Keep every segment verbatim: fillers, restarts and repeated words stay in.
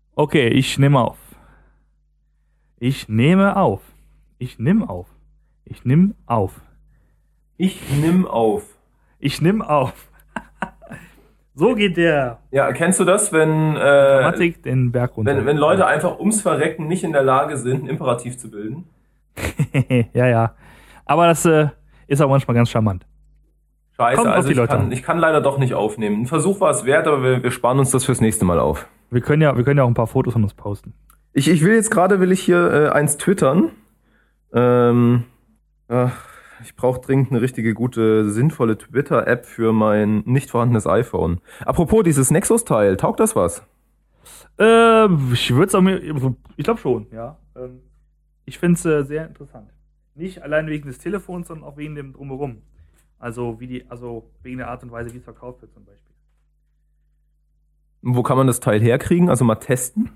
Okay, ich nehme auf. Ich nehme auf. Ich nimm auf. Ich nimm auf. Ich nimm auf. Ich nimm auf. So geht der. Ja, kennst du das, wenn, äh, Grammatik den Berg runter. wenn, wenn Leute einfach ums Verrecken nicht in der Lage sind, ein Imperativ zu bilden? Ja, ja. Aber das äh, ist auch manchmal ganz charmant. Scheiße, Kommt auf also die ich Leute kann, an. ich kann leider doch nicht aufnehmen. Ein Versuch war es wert, aber wir, wir sparen uns das fürs nächste Mal auf. Wir können ja, wir können ja auch ein paar Fotos von uns posten. Ich, ich will jetzt gerade, will ich hier äh, eins twittern. Ähm, ach, ich brauche dringend eine richtige, gute, sinnvolle Twitter-App für mein nicht vorhandenes iPhone. Apropos, dieses Nexus-Teil, taugt das was? Äh, ich würde es auch mir, ich glaube schon, ja. Ähm, ich finde es äh, sehr interessant. Nicht allein wegen des Telefons, sondern auch wegen dem Drumherum. Also wie die, also wegen der Art und Weise, wie es verkauft wird zum Beispiel. Wo kann man das Teil herkriegen? Also mal testen?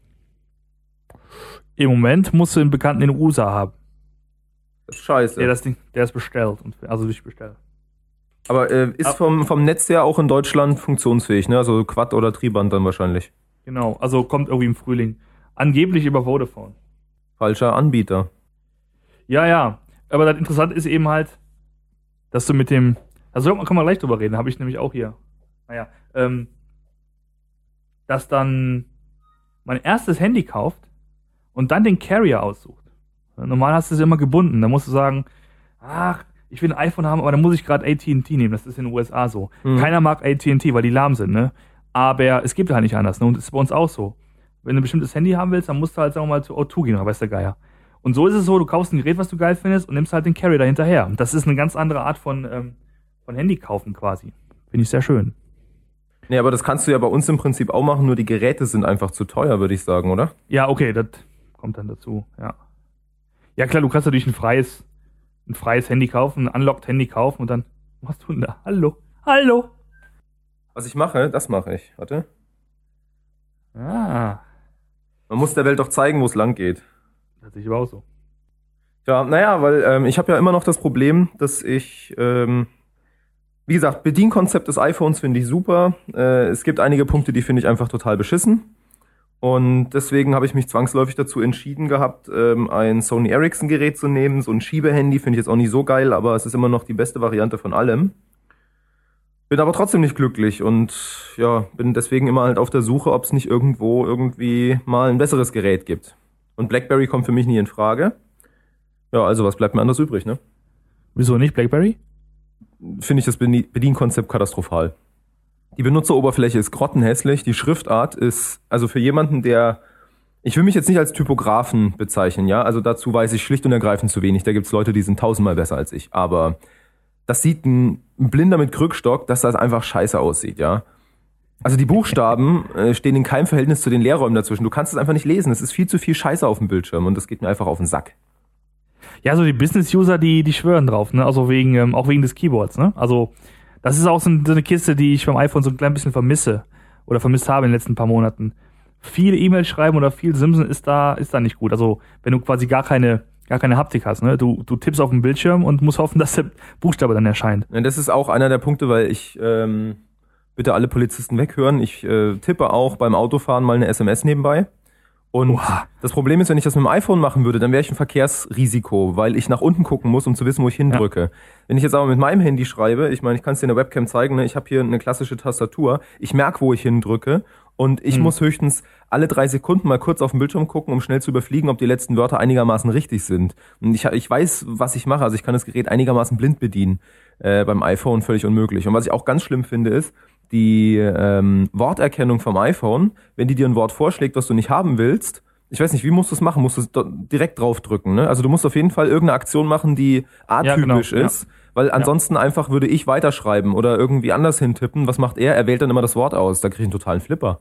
Im Moment musst du einen Bekannten in den U S A haben. Das ist scheiße. Der das Ding, der ist bestellt, und, also nicht bestellt. Aber äh, ist Ab- vom, vom Netz her auch in Deutschland funktionsfähig, ne? Also Quad- oder Triband dann wahrscheinlich. Genau, also kommt irgendwie im Frühling. Angeblich über Vodafone. Falscher Anbieter. Ja, ja. Aber das Interessante ist eben halt, dass du mit dem, also da kann man gleich drüber reden, habe ich nämlich auch hier. Naja, ähm, dass dann mein erstes Handy kauft und dann den Carrier aussucht. Normal hast du es immer gebunden. Da musst du sagen, ach, ich will ein iPhone haben, aber dann muss ich gerade A T and T nehmen. Das ist in den U S A so. Mhm. Keiner mag A T and T, weil die lahm sind, ne? Aber es gibt halt nicht anders, ne? Und das ist bei uns auch so. Wenn du ein bestimmtes Handy haben willst, dann musst du halt, sagen wir mal, zu O zwei gehen, oder weiß der Geier. Und so ist es so, du kaufst ein Gerät, was du geil findest, und nimmst halt den Carrier dahinterher. Und das ist eine ganz andere Art von, ähm, von Handy kaufen quasi. Finde ich sehr schön. Nee, aber das kannst du ja bei uns im Prinzip auch machen, nur die Geräte sind einfach zu teuer, würde ich sagen, oder? Ja, okay, das kommt dann dazu, ja. Ja klar, du kannst natürlich ein freies, ein freies Handy kaufen, ein unlocked Handy kaufen und dann, was machst du denn da? Hallo? Hallo? Was ich mache, das mache ich. Warte. Ah, Man muss der Welt doch zeigen, wo es lang geht. das ist aber auch so. Ja, naja, weil ähm, ich habe ja immer noch das Problem, dass ich, ähm, wie gesagt, Bedienkonzept des iPhones finde ich super. Äh, es gibt einige Punkte, die finde ich einfach total beschissen. Und deswegen habe ich mich zwangsläufig dazu entschieden gehabt, ähm, ein Sony Ericsson Gerät zu nehmen. So ein Schiebehandy finde ich jetzt auch nicht so geil, aber es ist immer noch die beste Variante von allem. Bin aber trotzdem nicht glücklich und ja, bin deswegen immer halt auf der Suche, ob es nicht irgendwo irgendwie mal ein besseres Gerät gibt. Und BlackBerry kommt für mich nie in Frage. Ja, also was bleibt mir anders übrig, ne? Wieso nicht BlackBerry? Finde ich das Bedien- Bedienkonzept katastrophal. Die Benutzeroberfläche ist grottenhässlich, die Schriftart ist, also für jemanden, der, ich will mich jetzt nicht als Typografen bezeichnen, ja, also dazu weiß ich schlicht und ergreifend zu wenig, da gibt's Leute, die sind tausendmal besser als ich, aber das sieht ein, ein Blinder mit Krückstock, dass das einfach scheiße aussieht, ja. Also die Buchstaben äh, stehen in keinem Verhältnis zu den Leerräumen dazwischen, du kannst es einfach nicht lesen, es ist viel zu viel Scheiße auf dem Bildschirm und das geht mir einfach auf den Sack. Ja, so die Business-User, die, die schwören drauf, ne? Also wegen, ähm, auch wegen des Keyboards, ne? Also, das ist auch so, ein, so eine Kiste, die ich beim iPhone so ein klein bisschen vermisse. Oder vermisst habe in den letzten paar Monaten. Viele E-Mails schreiben oder viel Simsen ist da, ist da nicht gut. Also, wenn du quasi gar keine, gar keine Haptik hast, ne? Du, du tippst auf den Bildschirm und musst hoffen, dass der Buchstabe dann erscheint. Ja, das ist auch einer der Punkte, weil ich, ähm, bitte alle Polizisten weghören, ich äh, tippe auch beim Autofahren mal eine S M S nebenbei. Und Oha. das Problem ist, wenn ich das mit dem iPhone machen würde, dann wäre ich ein Verkehrsrisiko, weil ich nach unten gucken muss, um zu wissen, wo ich hindrücke. Ja. Wenn ich jetzt aber mit meinem Handy schreibe, ich meine, ich kann es dir in der Webcam zeigen, ne? Ich habe hier eine klassische Tastatur, ich merke, wo ich hindrücke und ich hm. muss höchstens alle drei Sekunden mal kurz auf den Bildschirm gucken, um schnell zu überfliegen, ob die letzten Wörter einigermaßen richtig sind. Und ich, ich weiß, was ich mache, also ich kann das Gerät einigermaßen blind bedienen, äh, beim iPhone völlig unmöglich. Und was ich auch ganz schlimm finde, ist, die ähm, Worterkennung vom iPhone, wenn die dir ein Wort vorschlägt, was du nicht haben willst, ich weiß nicht, wie musst du es machen? Musst du es direkt draufdrücken, ne? Also du musst auf jeden Fall irgendeine Aktion machen, die atypisch ja, genau, ist, ja. Weil ansonsten ja. einfach würde ich weiterschreiben oder irgendwie anders hintippen. Was macht er? Er wählt dann immer das Wort aus. Da kriege ich einen totalen Flipper.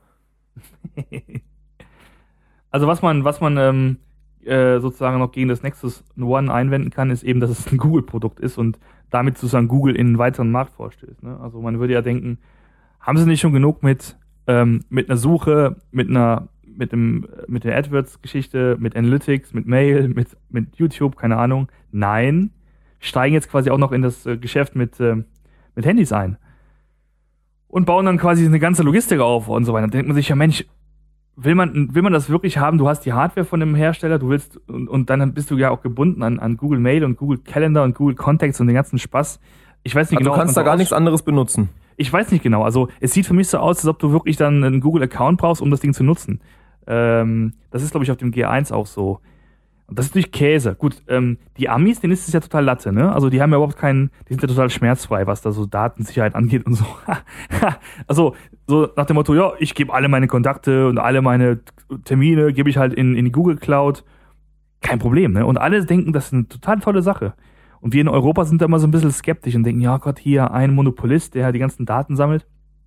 Also was man, was man ähm, äh, sozusagen noch gegen das Nexus One einwenden kann, ist eben, dass es ein Google-Produkt ist und damit sozusagen Google in einen weiteren Markt vorstößt, ne? Also man würde ja denken, haben sie nicht schon genug mit ähm, mit einer Suche, mit einer mit dem mit der AdWords-Geschichte, mit Analytics, mit Mail, mit mit YouTube, keine Ahnung. Nein, steigen jetzt quasi auch noch in das äh, Geschäft mit äh, mit Handys ein und bauen dann quasi eine ganze Logistik auf und so weiter. Dann denkt man sich ja, Mensch, will man, will man das wirklich haben? Du hast die Hardware von dem Hersteller, du willst, und, und dann bist du ja auch gebunden an, an Google Mail und Google Calendar und Google Contacts und den ganzen Spaß. Ich weiß nicht also genau. Du kannst da gar nichts anderes benutzen. Ich weiß nicht genau. Also es sieht für mich so aus, als ob du wirklich dann einen Google-Account brauchst, um das Ding zu nutzen. Ähm, das ist, glaube ich, auf dem G eins auch so. Und das ist natürlich Käse. Gut, ähm, die Amis, denen ist es ja total Latte, ne? Also die haben ja überhaupt keinen, die sind ja total schmerzfrei, was da so Datensicherheit angeht und so. Also so nach dem Motto, ja, ich gebe alle meine Kontakte und alle meine Termine gebe ich halt in, in die Google Cloud. Kein Problem, ne? Und alle denken, das ist eine total tolle Sache. Und wir in Europa sind da immer so ein bisschen skeptisch und denken, ja Gott, hier ein Monopolist, der die ganzen Daten sammelt.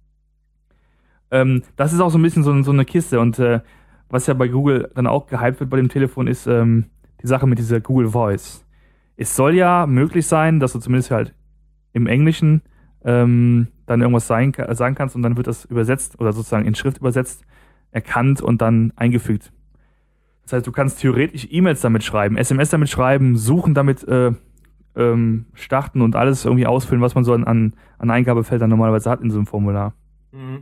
Ähm, das ist auch so ein bisschen so, so eine Kiste. Und äh, was ja bei Google dann auch gehypt wird bei dem Telefon, ist ähm, die Sache mit dieser Google Voice. Es soll ja möglich sein, dass du zumindest halt im Englischen ähm, dann irgendwas sein, sagen kannst und dann wird das übersetzt oder sozusagen in Schrift übersetzt, erkannt und dann eingefügt. Das heißt, du kannst theoretisch E-Mails damit schreiben, S M S damit schreiben, suchen damit, äh, ähm, starten und alles irgendwie ausfüllen, was man so an, an, an Eingabefeldern normalerweise hat in so einem Formular. Mhm.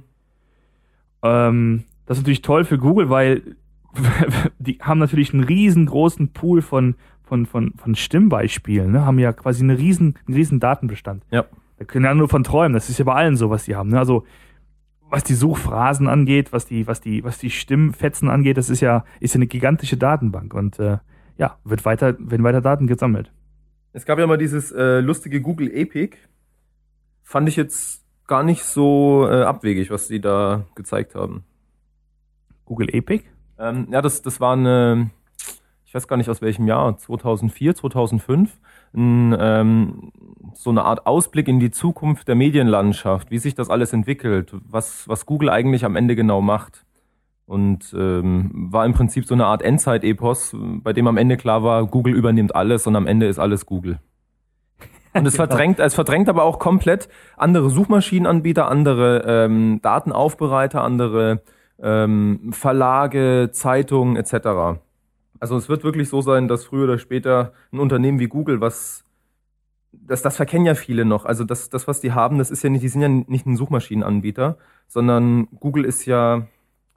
Ähm, das ist natürlich toll für Google, weil die haben natürlich einen riesengroßen Pool von, von, von, von Stimmbeispielen, ne? Haben ja quasi eine riesen, einen riesen Datenbestand. Ja. Da können ja nur von träumen. Das ist ja bei allen so, was die haben, ne? Also, was die Suchphrasen angeht, was die, was die, was die Stimmfetzen angeht, das ist ja, ist ja eine gigantische Datenbank und, äh, ja, wird weiter, werden weiter Daten gesammelt. Es gab ja mal dieses äh, lustige Google Epic. Fand ich jetzt gar nicht so äh, abwegig, was die da gezeigt haben. Google Epic? Ähm, ja, das, das war eine, ich weiß gar nicht aus welchem Jahr, zweitausendvier, zweitausendfünf, ein, ähm, so eine Art Ausblick in die Zukunft der Medienlandschaft, wie sich das alles entwickelt, was, was Google eigentlich am Ende genau macht. Und ähm, war im Prinzip so eine Art Endzeit-Epos, bei dem am Ende klar war, Google übernimmt alles und am Ende ist alles Google. Und es verdrängt, es verdrängt aber auch komplett andere Suchmaschinenanbieter, andere ähm, Datenaufbereiter, andere ähm, Verlage, Zeitungen et cetera. Also es wird wirklich so sein, dass früher oder später ein Unternehmen wie Google, was das, das verkennen ja viele noch. Also das, das, was die haben, das ist ja nicht, die sind ja nicht ein Suchmaschinenanbieter, sondern Google ist ja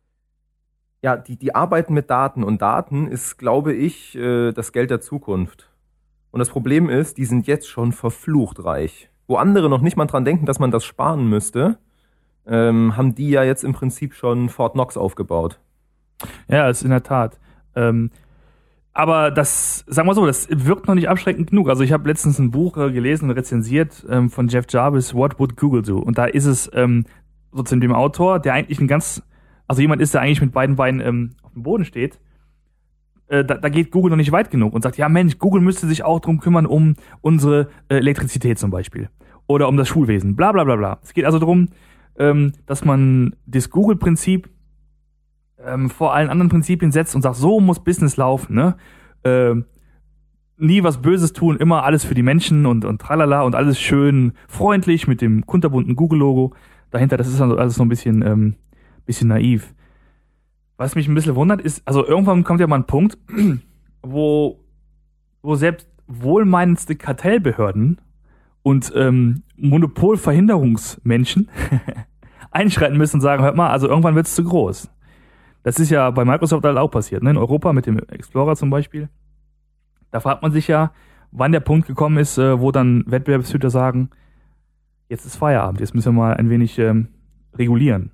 Ja, die, die arbeiten mit Daten und Daten ist, glaube ich, äh, das Geld der Zukunft. Und das Problem ist, die sind jetzt schon verflucht reich. Wo andere noch nicht mal dran denken, dass man das sparen müsste, ähm, haben die ja jetzt im Prinzip schon Fort Knox aufgebaut. Ja, ist in der Tat. Ähm, aber das, sagen wir so, das wirkt noch nicht abschreckend genug. Also ich habe letztens ein Buch äh, gelesen und rezensiert ähm, von Jeff Jarvis, What Would Google Do? Und da ist es ähm, sozusagen dem Autor, der eigentlich ein ganz Also jemand ist, der eigentlich mit beiden Beinen ähm, auf dem Boden steht, äh, da, da geht Google noch nicht weit genug und sagt, ja Mensch, Google müsste sich auch drum kümmern, um unsere äh, Elektrizität zum Beispiel. Oder um das Schulwesen, bla bla bla bla. Es geht also darum, ähm, dass man das Google-Prinzip ähm, vor allen anderen Prinzipien setzt und sagt, so muss Business laufen, ne? Äh, nie was Böses tun, immer alles für die Menschen und, und tralala und alles schön freundlich mit dem kunterbunten Google-Logo dahinter. Das ist also alles so ein bisschen... Ähm, bisschen naiv. Was mich ein bisschen wundert ist, also irgendwann kommt ja mal ein Punkt, wo, wo selbst wohlmeinendste Kartellbehörden und ähm, Monopolverhinderungsmenschen einschreiten müssen und sagen, hört mal, also irgendwann wird es zu groß. Das ist ja bei Microsoft halt auch passiert, ne? In Europa mit dem Explorer zum Beispiel. Da fragt man sich ja, wann der Punkt gekommen ist, äh, wo dann Wettbewerbshüter sagen, jetzt ist Feierabend, jetzt müssen wir mal ein wenig ähm, regulieren.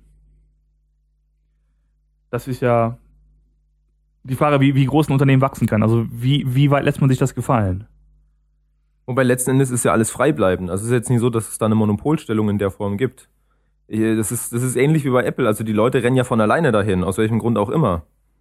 Das ist ja die Frage, wie, wie groß ein Unternehmen wachsen kann. Also wie, wie weit lässt man sich das gefallen? Wobei letzten Endes ist ja alles frei bleiben. Also es ist jetzt nicht so, dass es da eine Monopolstellung in der Form gibt. Das ist, das ist ähnlich wie bei Apple. Also die Leute rennen ja von alleine dahin, aus welchem Grund auch immer.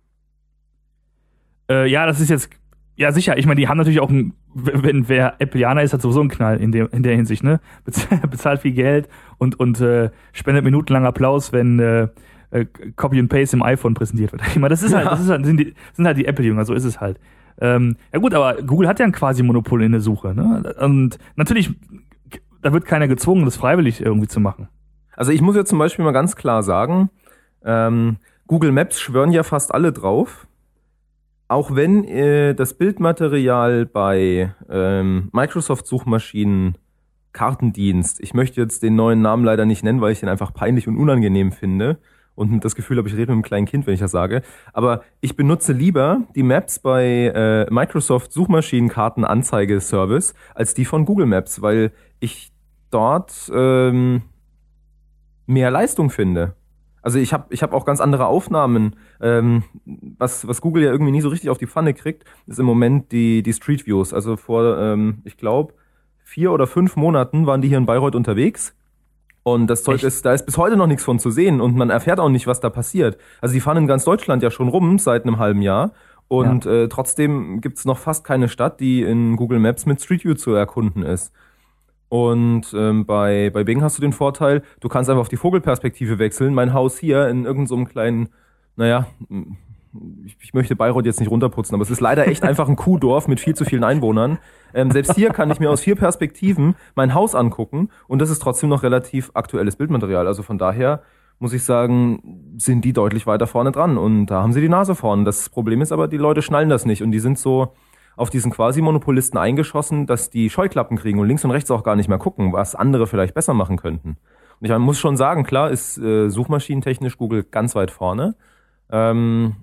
Äh, ja, das ist jetzt, ja sicher. Ich meine, die haben natürlich auch, ein, wenn wer Appleianer ist, hat sowieso einen Knall in der, in der Hinsicht, ne? Bezahlt viel Geld und, und äh, spendet minutenlang Applaus, wenn äh, Copy and Paste im iPhone präsentiert wird. Ich meine, das ist halt, das ist halt, sind, die, sind halt die Apple-Jünger, so ist es halt. Ähm, ja gut, aber Google hat ja ein quasi Monopol in der Suche, ne? Und natürlich, da wird keiner gezwungen, das freiwillig irgendwie zu machen. Also ich muss jetzt zum Beispiel mal ganz klar sagen, ähm, Google Maps schwören ja fast alle drauf. Auch wenn äh, das Bildmaterial bei ähm, Microsoft-Suchmaschinen Kartendienst, ich möchte jetzt den neuen Namen leider nicht nennen, weil ich den einfach peinlich und unangenehm finde, Und das Gefühl habe, ich rede mit einem kleinen Kind, wenn ich das sage. Aber ich benutze lieber die Maps bei äh, Microsoft Suchmaschinenkartenanzeige-Service als die von Google Maps, weil ich dort ähm, mehr Leistung finde. Also ich habe ich hab auch ganz andere Aufnahmen. Ähm, was, was Google ja irgendwie nie so richtig auf die Pfanne kriegt, ist im Moment die, die Street Views. Also vor, ähm, ich glaube, vier oder fünf Monaten waren die hier in Bayreuth unterwegs. Und das Zeug ist, da ist bis heute noch nichts von zu sehen und man erfährt auch nicht, was da passiert. Also die fahren in ganz Deutschland ja schon rum seit einem halben Jahr und ja. äh, trotzdem gibt's noch fast keine Stadt, die in Google Maps mit Street View zu erkunden ist. Und ähm, bei bei Bing hast du den Vorteil, du kannst einfach auf die Vogelperspektive wechseln. Mein Haus hier in irgendeinem so kleinen, naja, ich, ich möchte Bayreuth jetzt nicht runterputzen, aber es ist leider echt einfach ein Kuhdorf mit viel zu vielen Einwohnern. Ähm, selbst hier kann ich mir aus vier Perspektiven mein Haus angucken und das ist trotzdem noch relativ aktuelles Bildmaterial. Also von daher muss ich sagen, sind die deutlich weiter vorne dran und da haben sie die Nase vorn. Das Problem ist aber, die Leute schnallen das nicht und die sind so auf diesen Quasi-Monopolisten eingeschossen, dass die Scheuklappen kriegen und links und rechts auch gar nicht mehr gucken, was andere vielleicht besser machen könnten. Und ich muss schon sagen, klar ist äh, suchmaschinentechnisch Google ganz weit vorne. Ähm,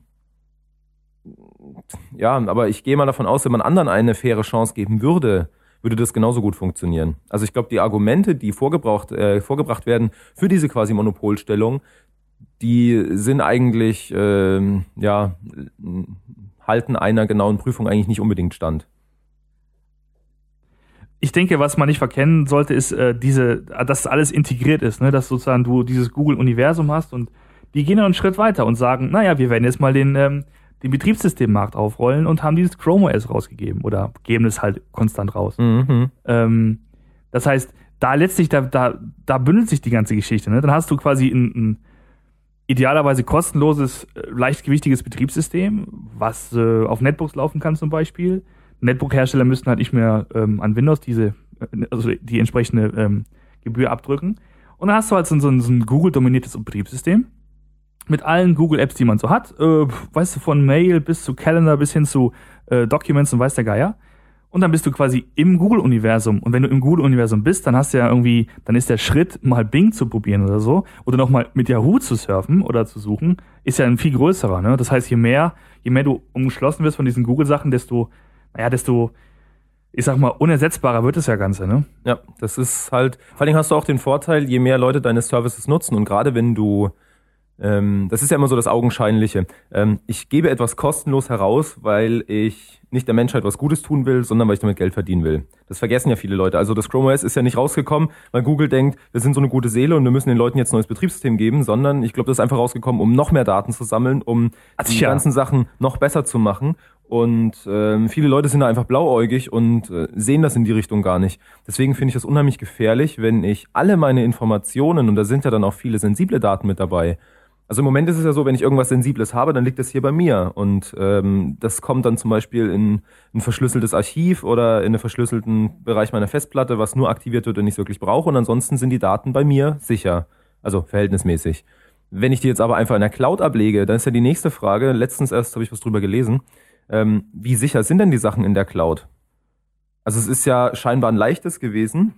Ja, aber ich gehe mal davon aus, wenn man anderen eine faire Chance geben würde, würde das genauso gut funktionieren. Also ich glaube, die Argumente, die vorgebracht, äh, vorgebracht werden für diese quasi Monopolstellung, die sind eigentlich, äh, ja, halten einer genauen Prüfung eigentlich nicht unbedingt stand. Ich denke, was man nicht verkennen sollte, ist, äh, diese, dass alles integriert ist, ne? Dass sozusagen du dieses Google-Universum hast und die gehen noch einen Schritt weiter und sagen, naja, wir werden jetzt mal den ähm, den Betriebssystemmarkt aufrollen und haben dieses Chrome O S rausgegeben oder geben es halt konstant raus. Mhm. Ähm, das heißt, da letztlich, da, da, da bündelt sich die ganze Geschichte. Ne? Dann hast du quasi ein, ein idealerweise kostenloses, leichtgewichtiges Betriebssystem, was äh, auf Netbooks laufen kann zum Beispiel. Netbook-Hersteller müssten halt nicht mehr ähm, an Windows diese, also die entsprechende ähm, Gebühr abdrücken. Und dann hast du halt so, so ein, so ein Google-dominiertes Betriebssystem mit allen Google-Apps, die man so hat, äh, weißt du, von Mail bis zu Calendar bis hin zu äh, Documents und weiß der Geier. Und dann bist du quasi im Google-Universum. Und wenn du im Google-Universum bist, dann hast du ja irgendwie, dann ist der Schritt, mal Bing zu probieren oder so, oder nochmal mit Yahoo zu surfen oder zu suchen, ist ja ein viel größerer. Ne? Das heißt, je mehr, je mehr du umgeschlossen wirst von diesen Google-Sachen, desto, naja, desto, ich sag mal, unersetzbarer wird das ja Ganze, ne? Ja, das ist halt, vor allem hast du auch den Vorteil, je mehr Leute deine Services nutzen und gerade wenn du das ist ja immer so das Augenscheinliche. Ich gebe etwas kostenlos heraus, weil ich nicht der Menschheit was Gutes tun will, sondern weil ich damit Geld verdienen will. Das vergessen ja viele Leute. Also das Chrome O S ist ja nicht rausgekommen, weil Google denkt, wir sind so eine gute Seele und wir müssen den Leuten jetzt ein neues Betriebssystem geben, sondern ich glaube, das ist einfach rausgekommen, um noch mehr Daten zu sammeln, um die ja. ganzen Sachen noch besser zu machen. Und äh, viele Leute sind da einfach blauäugig und äh, sehen das in die Richtung gar nicht. Deswegen finde ich das unheimlich gefährlich, wenn ich alle meine Informationen, und da sind ja dann auch viele sensible Daten mit dabei, also im Moment ist es ja so, wenn ich irgendwas Sensibles habe, dann liegt das hier bei mir. Und ähm, das kommt dann zum Beispiel in ein verschlüsseltes Archiv oder in einen verschlüsselten Bereich meiner Festplatte, was nur aktiviert wird, wenn ich es wirklich brauche. Und ansonsten sind die Daten bei mir sicher, also verhältnismäßig. Wenn ich die jetzt aber einfach in der Cloud ablege, dann ist ja die nächste Frage, letztens erst habe ich was drüber gelesen, ähm, wie sicher sind denn die Sachen in der Cloud? Also es ist ja scheinbar ein leichtes gewesen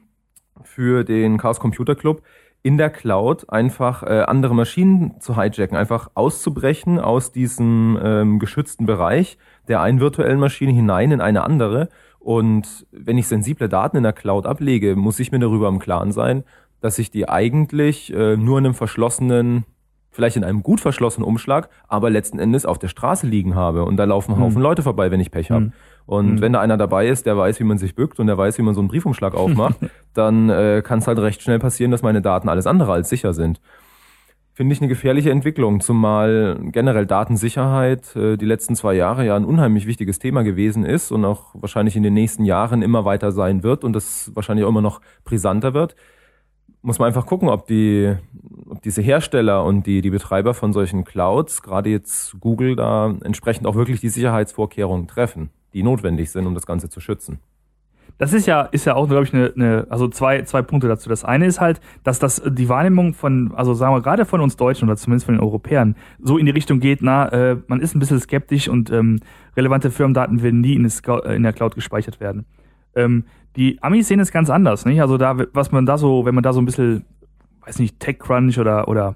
für den Chaos Computer Club, in der Cloud einfach äh, andere Maschinen zu hijacken, einfach auszubrechen aus diesem ähm, geschützten Bereich der einen virtuellen Maschine hinein in eine andere. Und wenn ich sensible Daten in der Cloud ablege, muss ich mir darüber im Klaren sein, dass ich die eigentlich äh, nur in einem verschlossenen, vielleicht in einem gut verschlossenen Umschlag, aber letzten Endes auf der Straße liegen habe. Und da laufen ein Haufen hm. Leute vorbei, wenn ich Pech habe. Hm. Und hm. wenn da einer dabei ist, der weiß, wie man sich bückt und der weiß, wie man so einen Briefumschlag aufmacht, dann äh, kann es halt recht schnell passieren, dass meine Daten alles andere als sicher sind. Finde ich eine gefährliche Entwicklung, zumal generell Datensicherheit äh, die letzten zwei Jahre ja ein unheimlich wichtiges Thema gewesen ist und auch wahrscheinlich in den nächsten Jahren immer weiter sein wird und das wahrscheinlich auch immer noch brisanter wird. Muss man einfach gucken, ob die, ob diese Hersteller und die, die Betreiber von solchen Clouds, gerade jetzt Google, da entsprechend auch wirklich die Sicherheitsvorkehrungen treffen, die notwendig sind, um das Ganze zu schützen. Das ist ja, ist ja auch, glaube ich, eine, eine, also zwei, zwei Punkte dazu. Das eine ist halt, dass das die Wahrnehmung von, also sagen wir gerade von uns Deutschen oder zumindest von den Europäern, so in die Richtung geht, na, äh, man ist ein bisschen skeptisch und ähm, relevante Firmendaten werden nie in, das, in der Cloud gespeichert werden. Ähm, die Amis sehen es ganz anders, nicht? Also da, was man da so, wenn man da so ein bisschen, weiß nicht, TechCrunch oder oder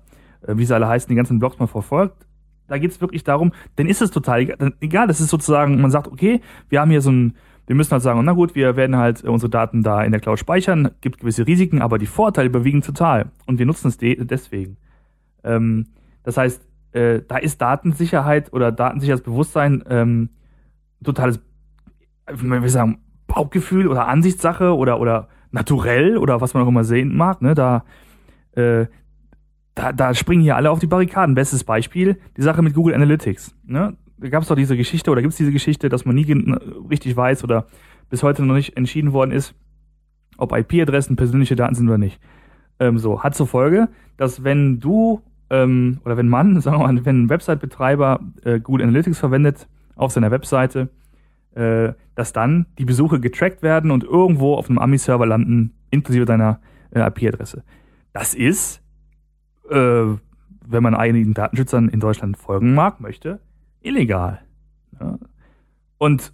äh, wie sie alle heißen, die ganzen Blogs mal verfolgt, da geht es wirklich darum, dann ist es total egal, egal, das ist sozusagen, man sagt, okay, wir haben hier so ein, wir müssen halt sagen, na gut, wir werden halt unsere Daten da in der Cloud speichern, gibt gewisse Risiken, aber die Vorteile überwiegen total und wir nutzen es de- deswegen. Ähm, das heißt, äh, da ist Datensicherheit oder Datensicherheitsbewusstsein ähm, totales, wie wir sagen, Bauchgefühl oder Ansichtssache oder oder naturell oder was man auch immer sehen mag, ne, da äh, Da, da springen hier alle auf die Barrikaden. Bestes Beispiel, die Sache mit Google Analytics. Ne? Da gab es doch diese Geschichte oder gibt es diese Geschichte, dass man nie gen- richtig weiß oder bis heute noch nicht entschieden worden ist, ob I P-Adressen persönliche Daten sind oder nicht. Ähm, so, hat zur Folge, dass wenn du ähm, oder wenn man, sagen wir mal, wenn ein Website-Betreiber äh, Google Analytics verwendet auf seiner Webseite, äh, dass dann die Besuche getrackt werden und irgendwo auf einem Ami-Server landen, inklusive deiner äh, I P-Adresse. Das ist Äh, wenn man einigen Datenschützern in Deutschland folgen mag, möchte, illegal. Ja. Und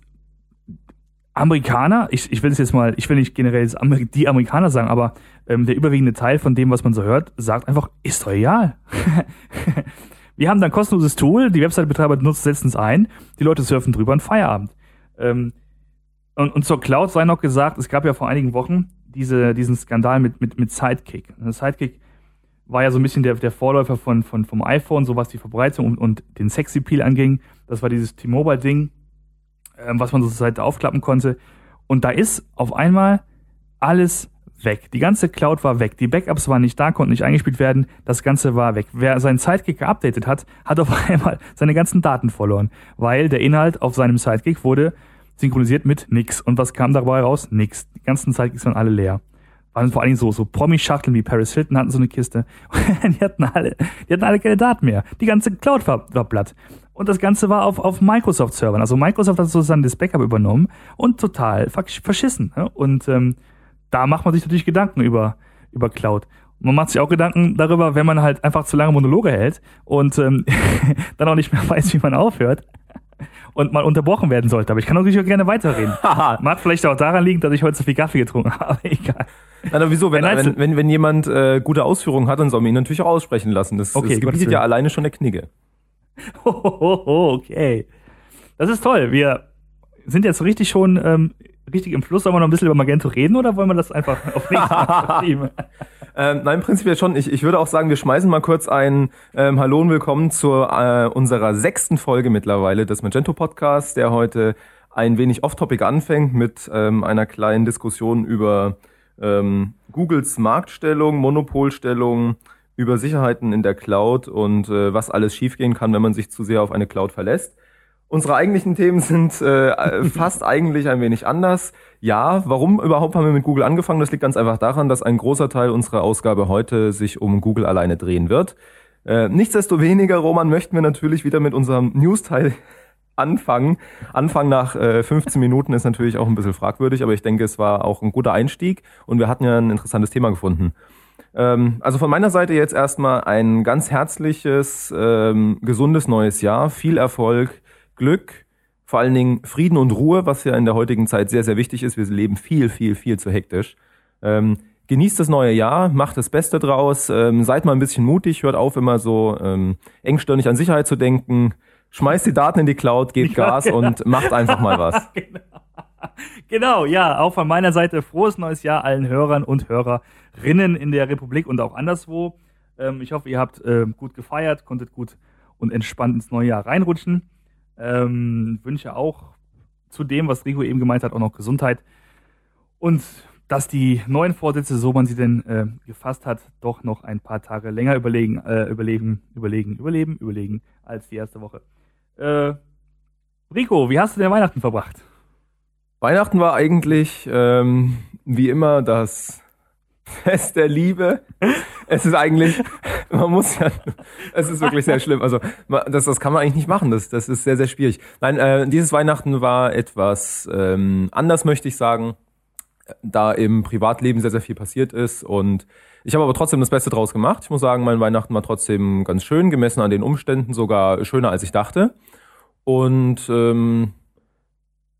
Amerikaner, ich, ich will es jetzt mal, ich will nicht generell Amer- die Amerikaner sagen, aber ähm, der überwiegende Teil von dem, was man so hört, sagt einfach, ist doch egal. Wir haben dann ein kostenloses Tool, die Website-Betreiber nutzen, setzen es ein, die Leute surfen drüber und Feierabend. Ähm, und, und zur Cloud sei noch gesagt, es gab ja vor einigen Wochen diese, diesen Skandal mit, mit, mit Sidekick. Sidekick war ja so ein bisschen der, der Vorläufer von, von, vom iPhone, so was die Verbreitung und, und den Sexappeal anging. Das war dieses T-Mobile-Ding, ähm, was man so zur Seite aufklappen konnte. Und da ist auf einmal alles weg. Die ganze Cloud war weg. Die Backups waren nicht da, konnten nicht eingespielt werden. Das Ganze war weg. Wer seinen Sidekick geupdatet hat, hat auf einmal seine ganzen Daten verloren. Weil der Inhalt auf seinem Sidekick wurde synchronisiert mit nix. Und was kam dabei raus? Nix. Die ganzen Sidekicks waren alle leer. Waren vor allen Dingen so, so Promi-Schachteln wie Paris Hilton hatten so eine Kiste. die hatten alle, die hatten alle keine Daten mehr. Die ganze Cloud war, war platt. Und das Ganze war auf, auf Microsoft-Servern. Also Microsoft hat sozusagen das Backup übernommen und total verschissen. Ne? Und ähm, da macht man sich natürlich Gedanken über, über Cloud. Und man macht sich auch Gedanken darüber, wenn man halt einfach zu lange Monologe hält und ähm, dann auch nicht mehr weiß, wie man aufhört. Und mal unterbrochen werden sollte. Aber ich kann natürlich auch gerne weiterreden. Mag vielleicht auch daran liegen, dass ich heute zu viel Kaffee getrunken habe. Egal. Na, wieso? Wenn, wenn, wenn, wenn jemand äh, gute Ausführungen hat, dann soll man ihn natürlich auch aussprechen lassen. Das, okay, das gebietet ja alleine schon der Knigge. Okay. Das ist toll. Wir sind jetzt richtig schon ähm, richtig im Fluss. Sollen wir noch ein bisschen über Magento reden oder wollen wir das einfach auf nächstes Mal verschieben? ähm, nein, prinzipiell schon. Ich, ich würde auch sagen, wir schmeißen mal kurz ein ähm, Hallo und Willkommen zu äh, unserer sechsten Folge mittlerweile des Magento Podcasts, der heute ein wenig off-topic anfängt mit ähm, einer kleinen Diskussion über ähm, Googles Marktstellung, Monopolstellung, über Sicherheiten in der Cloud und äh, was alles schiefgehen kann, wenn man sich zu sehr auf eine Cloud verlässt. Unsere eigentlichen Themen sind äh, fast eigentlich ein wenig anders. Ja, warum überhaupt haben wir mit Google angefangen? Das liegt ganz einfach daran, dass ein großer Teil unserer Ausgabe heute sich um Google alleine drehen wird. Äh, nichtsdestoweniger, Roman, möchten wir natürlich wieder mit unserem News-Teil anfangen. Anfang nach äh, fünfzehn Minuten ist natürlich auch ein bisschen fragwürdig, aber ich denke, es war auch ein guter Einstieg und wir hatten ja ein interessantes Thema gefunden. Ähm, also von meiner Seite jetzt erstmal ein ganz herzliches, ähm, gesundes neues Jahr, viel Erfolg, Glück, vor allen Dingen Frieden und Ruhe, was ja in der heutigen Zeit sehr, sehr wichtig ist. Wir leben viel, viel, viel zu hektisch. Ähm, genießt das neue Jahr, macht das Beste draus, ähm, seid mal ein bisschen mutig, hört auf, immer so ähm, engstirnig an Sicherheit zu denken, schmeißt die Daten in die Cloud, gebt ja, Gas genau. Und macht einfach mal was. genau. genau, ja, auch von meiner Seite frohes neues Jahr allen Hörern und Hörerinnen in der Republik und auch anderswo. Ähm, ich hoffe, ihr habt äh, gut gefeiert, konntet gut und entspannt ins neue Jahr reinrutschen. Ähm, wünsche auch zu dem, was Rico eben gemeint hat, auch noch Gesundheit und dass die neuen Vorsätze, so man sie denn äh, gefasst hat, doch noch ein paar Tage länger überlegen, äh, überlegen, überlegen, überleben, überlegen als die erste Woche. Äh, Rico, wie hast du denn Weihnachten verbracht? Weihnachten war eigentlich ähm, wie immer das Fest der Liebe. Es ist eigentlich, man muss ja, es ist wirklich sehr schlimm. Also das, das kann man eigentlich nicht machen. Das, das ist sehr, sehr schwierig. Nein, äh, dieses Weihnachten war etwas ähm, anders, möchte ich sagen, da im Privatleben sehr, sehr viel passiert ist. Und ich habe aber trotzdem das Beste draus gemacht. Ich muss sagen, mein Weihnachten war trotzdem ganz schön, gemessen an den Umständen, sogar schöner, als ich dachte. Und ähm,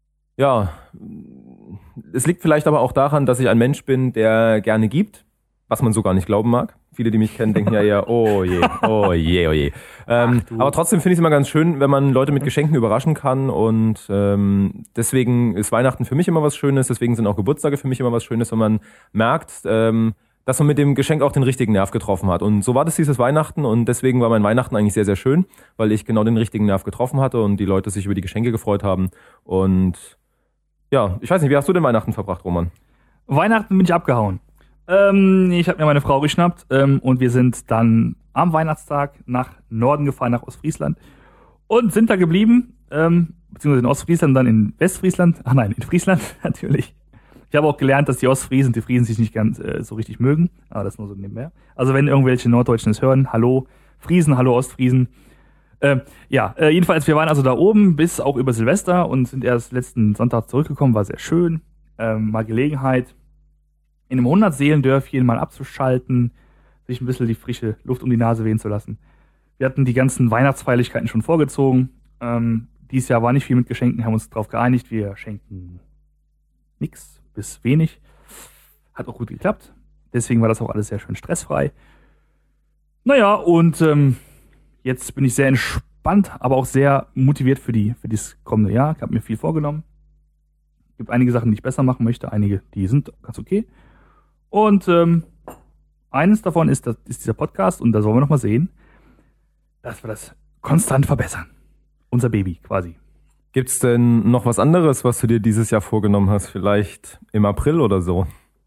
ja, es liegt vielleicht aber auch daran, dass ich ein Mensch bin, der gerne gibt, was man so gar nicht glauben mag. Viele, die mich kennen, denken ja eher, oh je, oh je, oh je. Ähm, aber trotzdem finde ich es immer ganz schön, wenn man Leute mit Geschenken überraschen kann und ähm, deswegen ist Weihnachten für mich immer was Schönes, deswegen sind auch Geburtstage für mich immer was Schönes, wenn man merkt, ähm, dass man mit dem Geschenk auch den richtigen Nerv getroffen hat. Und so war das dieses Weihnachten und deswegen war mein Weihnachten eigentlich sehr, sehr schön, weil ich genau den richtigen Nerv getroffen hatte und die Leute sich über die Geschenke gefreut haben. Und ja, ich weiß nicht, wie hast du den Weihnachten verbracht, Roman? Weihnachten bin ich abgehauen. Ähm, ich habe mir meine Frau geschnappt ähm, und wir sind dann am Weihnachtstag nach Norden gefahren, nach Ostfriesland und sind da geblieben, ähm, beziehungsweise in Ostfriesland, dann in Westfriesland, ach nein, in Friesland natürlich. Ich habe auch gelernt, dass die Ostfriesen und die Friesen sich nicht ganz äh, so richtig mögen, aber das nur so nebenher. Also wenn irgendwelche Norddeutschen es hören, hallo Friesen, hallo Ostfriesen. Äh, ja, äh, jedenfalls, wir waren also da oben bis auch über Silvester und sind erst letzten Sonntag zurückgekommen, war sehr schön. Ähm, mal Gelegenheit, in einem hundert-Seelen-Dörfchen mal abzuschalten, sich ein bisschen die frische Luft um die Nase wehen zu lassen. Wir hatten die ganzen Weihnachtsfeierlichkeiten schon vorgezogen. Ähm, dieses Jahr war nicht viel mit Geschenken, haben uns darauf geeinigt, wir schenken nix bis wenig. Hat auch gut geklappt. Deswegen war das auch alles sehr schön stressfrei. Naja, und ähm, jetzt bin ich sehr entspannt, aber auch sehr motiviert für die für das kommende Jahr. Ich habe mir viel vorgenommen. Es gibt einige Sachen, die ich besser machen möchte, einige, die sind ganz okay. Und ähm, eines davon ist, das, ist dieser Podcast und da sollen wir noch mal sehen, dass wir das konstant verbessern. Unser Baby quasi. Gibt's denn noch was anderes, was du dir dieses Jahr vorgenommen hast? Vielleicht im April oder so?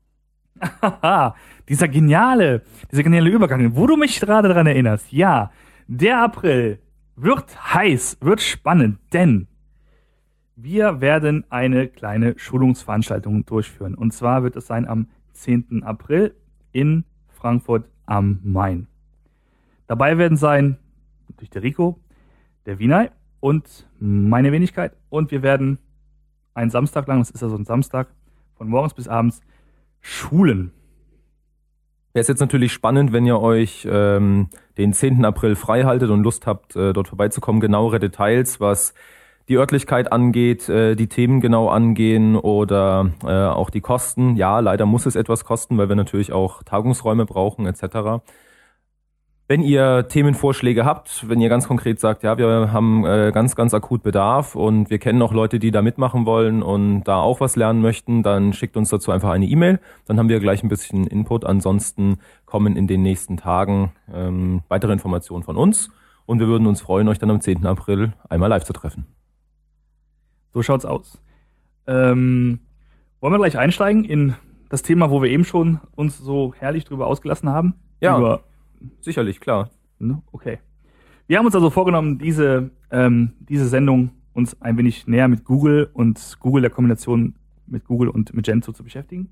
Haha, dieser geniale, dieser geniale Übergang, wo du mich gerade daran erinnerst. Ja, der April wird heiß, wird spannend, denn wir werden eine kleine Schulungsveranstaltung durchführen. Und zwar wird es sein am zehnten April in Frankfurt am Main. Dabei werden sein natürlich der Rico, der Vinay und meine Wenigkeit. Und wir werden einen Samstag lang, das ist ja so ein Samstag, von morgens bis abends schulen. Wäre es jetzt natürlich spannend, wenn ihr euch ähm, den zehnten April frei haltet und Lust habt, äh, dort vorbeizukommen. Genauere Details, was die Örtlichkeit angeht, äh, die Themen genau angehen oder äh, auch die Kosten. Ja, leider muss es etwas kosten, weil wir natürlich auch Tagungsräume brauchen et cetera. Wenn ihr Themenvorschläge habt, wenn ihr ganz konkret sagt, ja, wir haben äh, ganz, ganz akut Bedarf und wir kennen auch Leute, die da mitmachen wollen und da auch was lernen möchten, dann schickt uns dazu einfach eine E-Mail. Dann haben wir gleich ein bisschen Input. Ansonsten kommen in den nächsten Tagen ähm, weitere Informationen von uns und wir würden uns freuen, euch dann am zehnten April einmal live zu treffen. So schaut's aus. Ähm, wollen wir gleich einsteigen in das Thema, wo wir eben schon uns so herrlich drüber ausgelassen haben? Ja, Über, sicherlich, klar. Okay. Wir haben uns also vorgenommen, diese, ähm, diese Sendung uns ein wenig näher mit Google und Google der Kombination mit Google und Magento zu beschäftigen.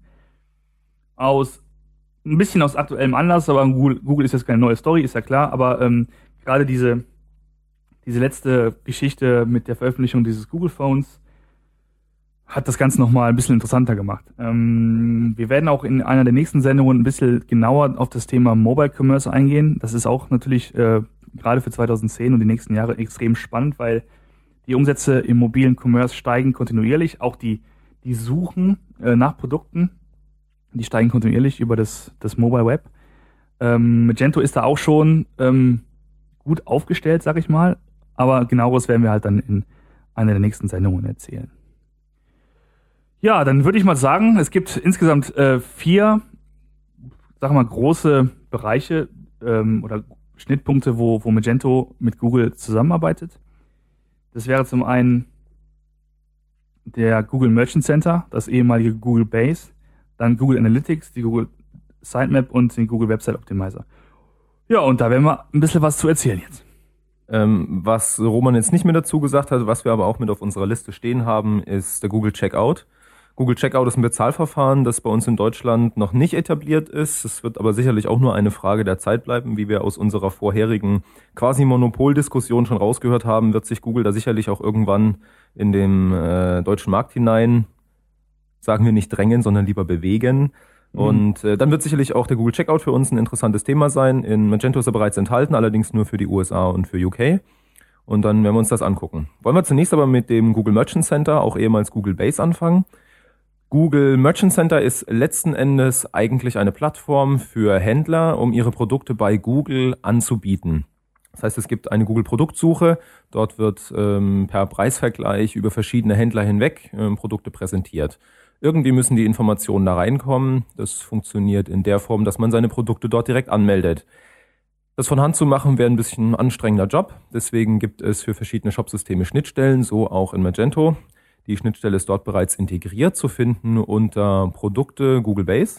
Aus ein bisschen aus aktuellem Anlass, aber Google, Google ist jetzt keine neue Story, ist ja klar, aber ähm, gerade diese Diese letzte Geschichte mit der Veröffentlichung dieses Google Phones hat das Ganze nochmal ein bisschen interessanter gemacht. Ähm, wir werden auch in einer der nächsten Sendungen ein bisschen genauer auf das Thema Mobile Commerce eingehen. Das ist auch natürlich äh, gerade für zweitausendzehn und die nächsten Jahre extrem spannend, weil die Umsätze im mobilen Commerce steigen kontinuierlich. Auch die, die Suchen äh, nach Produkten, die steigen kontinuierlich über das, das Mobile Web. Ähm, Magento ist da auch schon ähm, gut aufgestellt, sag ich mal. Aber genaueres werden wir halt dann in einer der nächsten Sendungen erzählen. Ja, dann würde ich mal sagen, es gibt insgesamt äh, vier, sag mal, große Bereiche ähm, oder Schnittpunkte, wo, wo Magento mit Google zusammenarbeitet. Das wäre zum einen der Google Merchant Center, das ehemalige Google Base, dann Google Analytics, die Google Sitemap und den Google Website Optimizer. Ja, und da werden wir ein bisschen was zu erzählen jetzt. Ähm, was Roman jetzt nicht mehr dazu gesagt hat, was wir aber auch mit auf unserer Liste stehen haben, ist der Google Checkout. Google Checkout ist ein Bezahlverfahren, das bei uns in Deutschland noch nicht etabliert ist. Es wird aber sicherlich auch nur eine Frage der Zeit bleiben. Wie wir aus unserer vorherigen quasi Monopoldiskussion schon rausgehört haben, wird sich Google da sicherlich auch irgendwann in den äh, deutschen Markt hinein, sagen wir nicht drängen, sondern lieber bewegen. Und äh, dann wird sicherlich auch der Google Checkout für uns ein interessantes Thema sein. In Magento ist er bereits enthalten, allerdings nur für die U S A und für U K. Und dann werden wir uns das angucken. Wollen wir zunächst aber mit dem Google Merchant Center, auch ehemals Google Base, anfangen. Google Merchant Center ist letzten Endes eigentlich eine Plattform für Händler, um ihre Produkte bei Google anzubieten. Das heißt, es gibt eine Google-Produktsuche. Dort wird ähm, per Preisvergleich über verschiedene Händler hinweg ähm, Produkte präsentiert. Irgendwie müssen die Informationen da reinkommen. Das funktioniert in der Form, dass man seine Produkte dort direkt anmeldet. Das von Hand zu machen wäre ein bisschen ein anstrengender Job. Deswegen gibt es für verschiedene Shopsysteme Schnittstellen, so auch in Magento. Die Schnittstelle ist dort bereits integriert zu finden unter Produkte Google Base,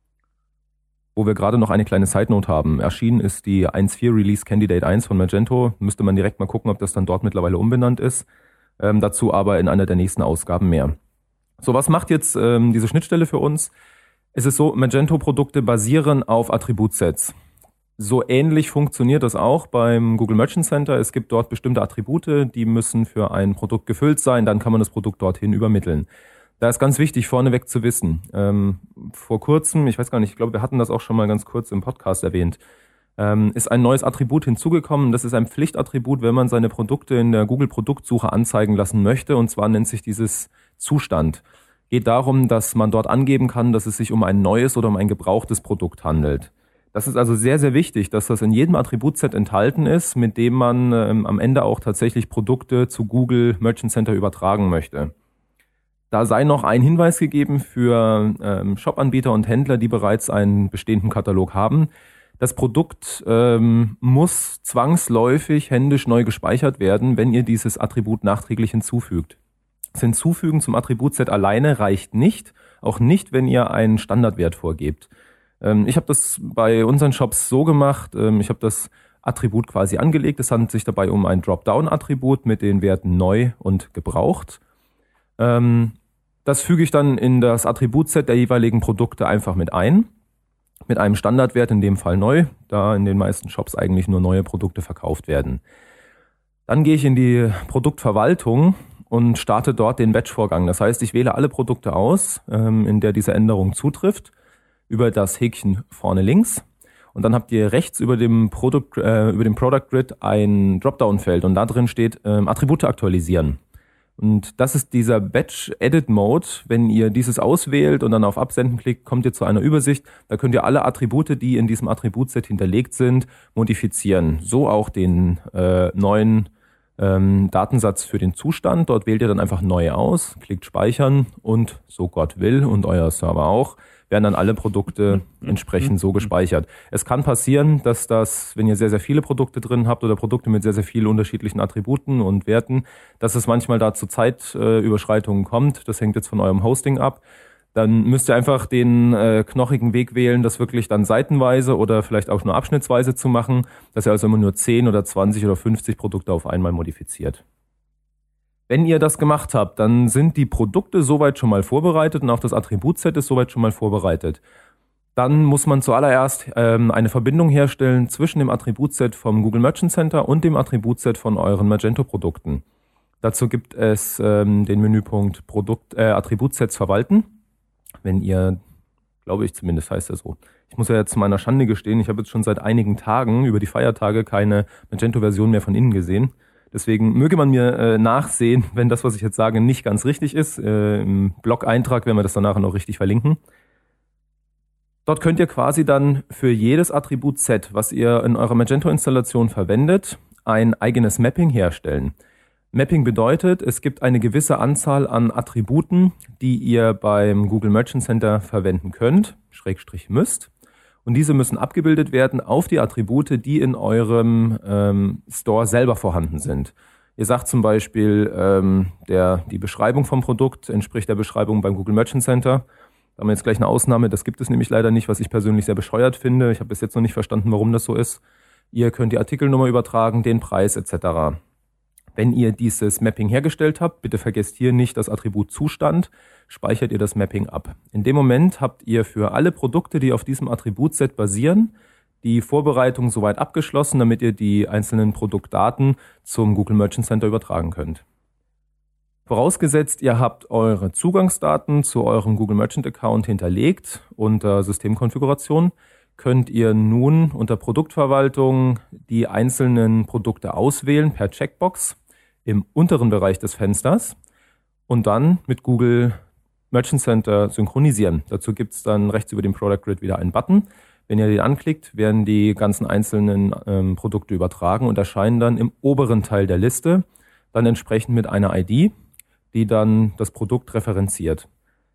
wo wir gerade noch eine kleine Side-Note haben. Erschienen ist die eins Punkt vier Release Candidate eins von Magento. Müsste man direkt mal gucken, ob das dann dort mittlerweile umbenannt ist. Ähm, dazu aber in einer der nächsten Ausgaben mehr. So, was macht jetzt ähm, diese Schnittstelle für uns? Es ist so, Magento-Produkte basieren auf Attributsets. So ähnlich funktioniert das auch beim Google Merchant Center. Es gibt dort bestimmte Attribute, die müssen für ein Produkt gefüllt sein, dann kann man das Produkt dorthin übermitteln. Da ist ganz wichtig, vorneweg zu wissen. Ähm, vor kurzem, ich weiß gar nicht, ich glaube, wir hatten das auch schon mal ganz kurz im Podcast erwähnt, ähm, ist ein neues Attribut hinzugekommen. Das ist ein Pflichtattribut, wenn man seine Produkte in der Google-Produktsuche anzeigen lassen möchte. Und zwar nennt sich dieses Zustand. Geht darum, dass man dort angeben kann, dass es sich um ein neues oder um ein gebrauchtes Produkt handelt. Das ist also sehr, sehr wichtig, dass das in jedem Attributset enthalten ist, mit dem man ähm, am Ende auch tatsächlich Produkte zu Google Merchant Center übertragen möchte. Da sei noch ein Hinweis gegeben für ähm, Shop-Anbieter und Händler, die bereits einen bestehenden Katalog haben. Das Produkt ähm, muss zwangsläufig händisch neu gespeichert werden, wenn ihr dieses Attribut nachträglich hinzufügt. Das Hinzufügen zum Attributset alleine reicht nicht, auch nicht, wenn ihr einen Standardwert vorgebt. Ich habe das bei unseren Shops so gemacht, ich habe das Attribut quasi angelegt. Es handelt sich dabei um ein Dropdown-Attribut mit den Werten neu und gebraucht. Das füge ich dann in das Attributset der jeweiligen Produkte einfach mit ein, mit einem Standardwert, in dem Fall neu, da in den meisten Shops eigentlich nur neue Produkte verkauft werden. Dann gehe ich in die Produktverwaltung und starte dort den Batch-Vorgang. Das heißt, ich wähle alle Produkte aus, in der diese Änderung zutrifft, über das Häkchen vorne links, und dann habt ihr rechts über dem Produkt, äh, über dem Product Grid ein Dropdown-Feld und da drin steht ähm, Attribute aktualisieren. Und das ist dieser Batch Edit Mode. Wenn ihr dieses auswählt und dann auf Absenden klickt, kommt ihr zu einer Übersicht. Da könnt ihr alle Attribute, die in diesem Attributset hinterlegt sind, modifizieren. So auch den äh, neuen ähm, Datensatz für den Zustand. Dort wählt ihr dann einfach neu aus, klickt speichern und so Gott will und euer Server auch, werden dann alle Produkte entsprechend so gespeichert. Es kann passieren, dass das, wenn ihr sehr, sehr viele Produkte drin habt oder Produkte mit sehr, sehr vielen unterschiedlichen Attributen und Werten, dass es manchmal da zu Zeitüberschreitungen kommt. Das hängt jetzt von eurem Hosting ab. Dann müsst ihr einfach den äh, knochigen Weg wählen, das wirklich dann seitenweise oder vielleicht auch nur abschnittsweise zu machen, dass ihr also immer nur zehn oder zwanzig oder fünfzig Produkte auf einmal modifiziert. Wenn ihr das gemacht habt, dann sind die Produkte soweit schon mal vorbereitet und auch das Attributset ist soweit schon mal vorbereitet. Dann muss man zuallererst ähm, eine Verbindung herstellen zwischen dem Attributset vom Google Merchant Center und dem Attributset von euren Magento-Produkten. Dazu gibt es ähm, den Menüpunkt Produkt, äh, Attributsets verwalten. Wenn ihr, glaube ich zumindest heißt das so. Ich muss ja jetzt zu meiner Schande gestehen, ich habe jetzt schon seit einigen Tagen über die Feiertage keine Magento-Version mehr von innen gesehen. Deswegen möge man mir äh, nachsehen, wenn das, was ich jetzt sage, nicht ganz richtig ist. Äh, Im Blog-Eintrag werden wir das danach noch richtig verlinken. Dort könnt ihr quasi dann für jedes Attributset, was ihr in eurer Magento-Installation verwendet, ein eigenes Mapping herstellen. Mapping bedeutet, es gibt eine gewisse Anzahl an Attributen, die ihr beim Google Merchant Center verwenden könnt, Schrägstrich müsst. Und diese müssen abgebildet werden auf die Attribute, die in eurem ähm, Store selber vorhanden sind. Ihr sagt zum Beispiel, ähm, der, die Beschreibung vom Produkt entspricht der Beschreibung beim Google Merchant Center. Da haben wir jetzt gleich eine Ausnahme, das gibt es nämlich leider nicht, was ich persönlich sehr bescheuert finde. Ich habe bis jetzt noch nicht verstanden, warum das so ist. Ihr könnt die Artikelnummer übertragen, den Preis et cetera. Wenn ihr dieses Mapping hergestellt habt, bitte vergesst hier nicht das Attribut Zustand, speichert ihr das Mapping ab. In dem Moment habt ihr für alle Produkte, die auf diesem Attributset basieren, die Vorbereitung soweit abgeschlossen, damit ihr die einzelnen Produktdaten zum Google Merchant Center übertragen könnt. Vorausgesetzt, ihr habt eure Zugangsdaten zu eurem Google Merchant Account hinterlegt unter Systemkonfiguration, könnt ihr nun unter Produktverwaltung die einzelnen Produkte auswählen per Checkbox im unteren Bereich des Fensters und dann mit Google Merchant Center synchronisieren. Dazu gibt es dann rechts über dem Product Grid wieder einen Button. Wenn ihr den anklickt, werden die ganzen einzelnen ähm, Produkte übertragen und erscheinen dann im oberen Teil der Liste, dann entsprechend mit einer I D, die dann das Produkt referenziert.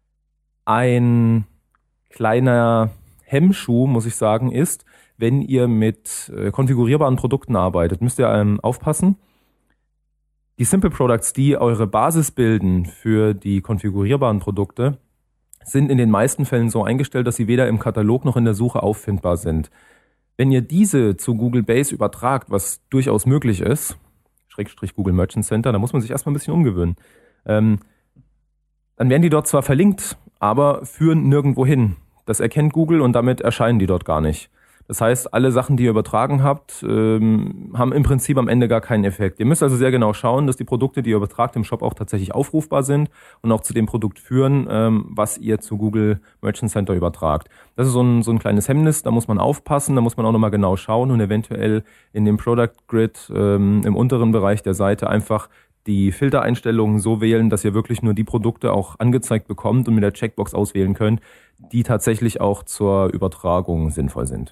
Ein kleiner Hemmschuh, muss ich sagen, ist, wenn ihr mit äh, konfigurierbaren Produkten arbeitet, müsst ihr ähm, aufpassen. Die Simple Products, die eure Basis bilden für die konfigurierbaren Produkte, sind in den meisten Fällen so eingestellt, dass sie weder im Katalog noch in der Suche auffindbar sind. Wenn ihr diese zu Google Base übertragt, was durchaus möglich ist, Schrägstrich Google Merchant Center, da muss man sich erstmal ein bisschen umgewöhnen, ähm, dann werden die dort zwar verlinkt, aber führen nirgendwo hin. Das erkennt Google und damit erscheinen die dort gar nicht. Das heißt, alle Sachen, die ihr übertragen habt, ähm, haben im Prinzip am Ende gar keinen Effekt. Ihr müsst also sehr genau schauen, dass die Produkte, die ihr übertragt im Shop, auch tatsächlich aufrufbar sind und auch zu dem Produkt führen, ähm, was ihr zu Google Merchant Center übertragt. Das ist so ein, so ein kleines Hemmnis, da muss man aufpassen, da muss man auch nochmal genau schauen und eventuell in dem Product Grid ähm, im unteren Bereich der Seite einfach die Filtereinstellungen so wählen, dass ihr wirklich nur die Produkte auch angezeigt bekommt und mit der Checkbox auswählen könnt, die tatsächlich auch zur Übertragung sinnvoll sind.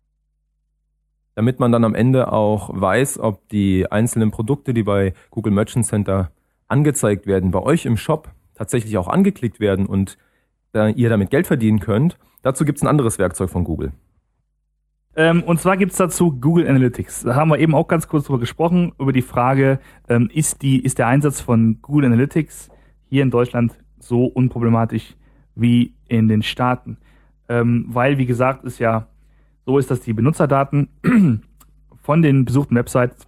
Damit man dann am Ende auch weiß, ob die einzelnen Produkte, die bei Google Merchant Center angezeigt werden, bei euch im Shop tatsächlich auch angeklickt werden und da ihr damit Geld verdienen könnt, dazu gibt es ein anderes Werkzeug von Google. Ähm, und zwar gibt es dazu Google Analytics. Da haben wir eben auch ganz kurz drüber gesprochen, über die Frage, ähm, ist, die, ist der Einsatz von Google Analytics hier in Deutschland so unproblematisch wie in den Staaten? Ähm, weil, wie gesagt, ist ja so ist, dass die Benutzerdaten von den besuchten Websites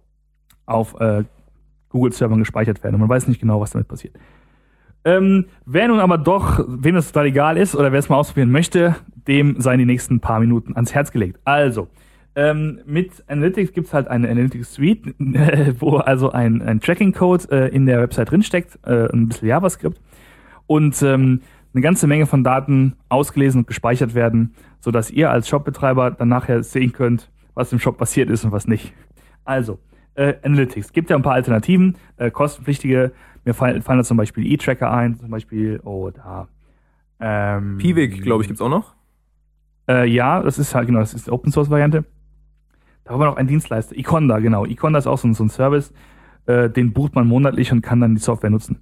auf äh, Google-Servern gespeichert werden. Und man weiß nicht genau, was damit passiert. Ähm, wer nun aber doch, wem das total egal ist oder wer es mal ausprobieren möchte, dem seien die nächsten paar Minuten ans Herz gelegt. Also, ähm, mit Analytics gibt es halt eine Analytics Suite, äh, wo also ein, ein Tracking-Code äh, in der Website drinsteckt, äh, ein bisschen JavaScript und ähm, eine ganze Menge von Daten ausgelesen und gespeichert werden, sodass ihr als Shopbetreiber dann nachher sehen könnt, was im Shop passiert ist und was nicht. Also, äh, Analytics. Gibt ja ein paar Alternativen, äh, kostenpflichtige. Mir fallen, fallen da zum Beispiel E-Tracker ein, zum Beispiel, oh, da. Ähm, Piwik, glaube ich, gibt's auch noch. Äh, ja, das ist halt, genau, das ist die Open-Source-Variante. Da haben wir noch einen Dienstleister, Econda, genau. Econda ist auch so ein, so ein Service, äh, den bucht man monatlich und kann dann die Software nutzen.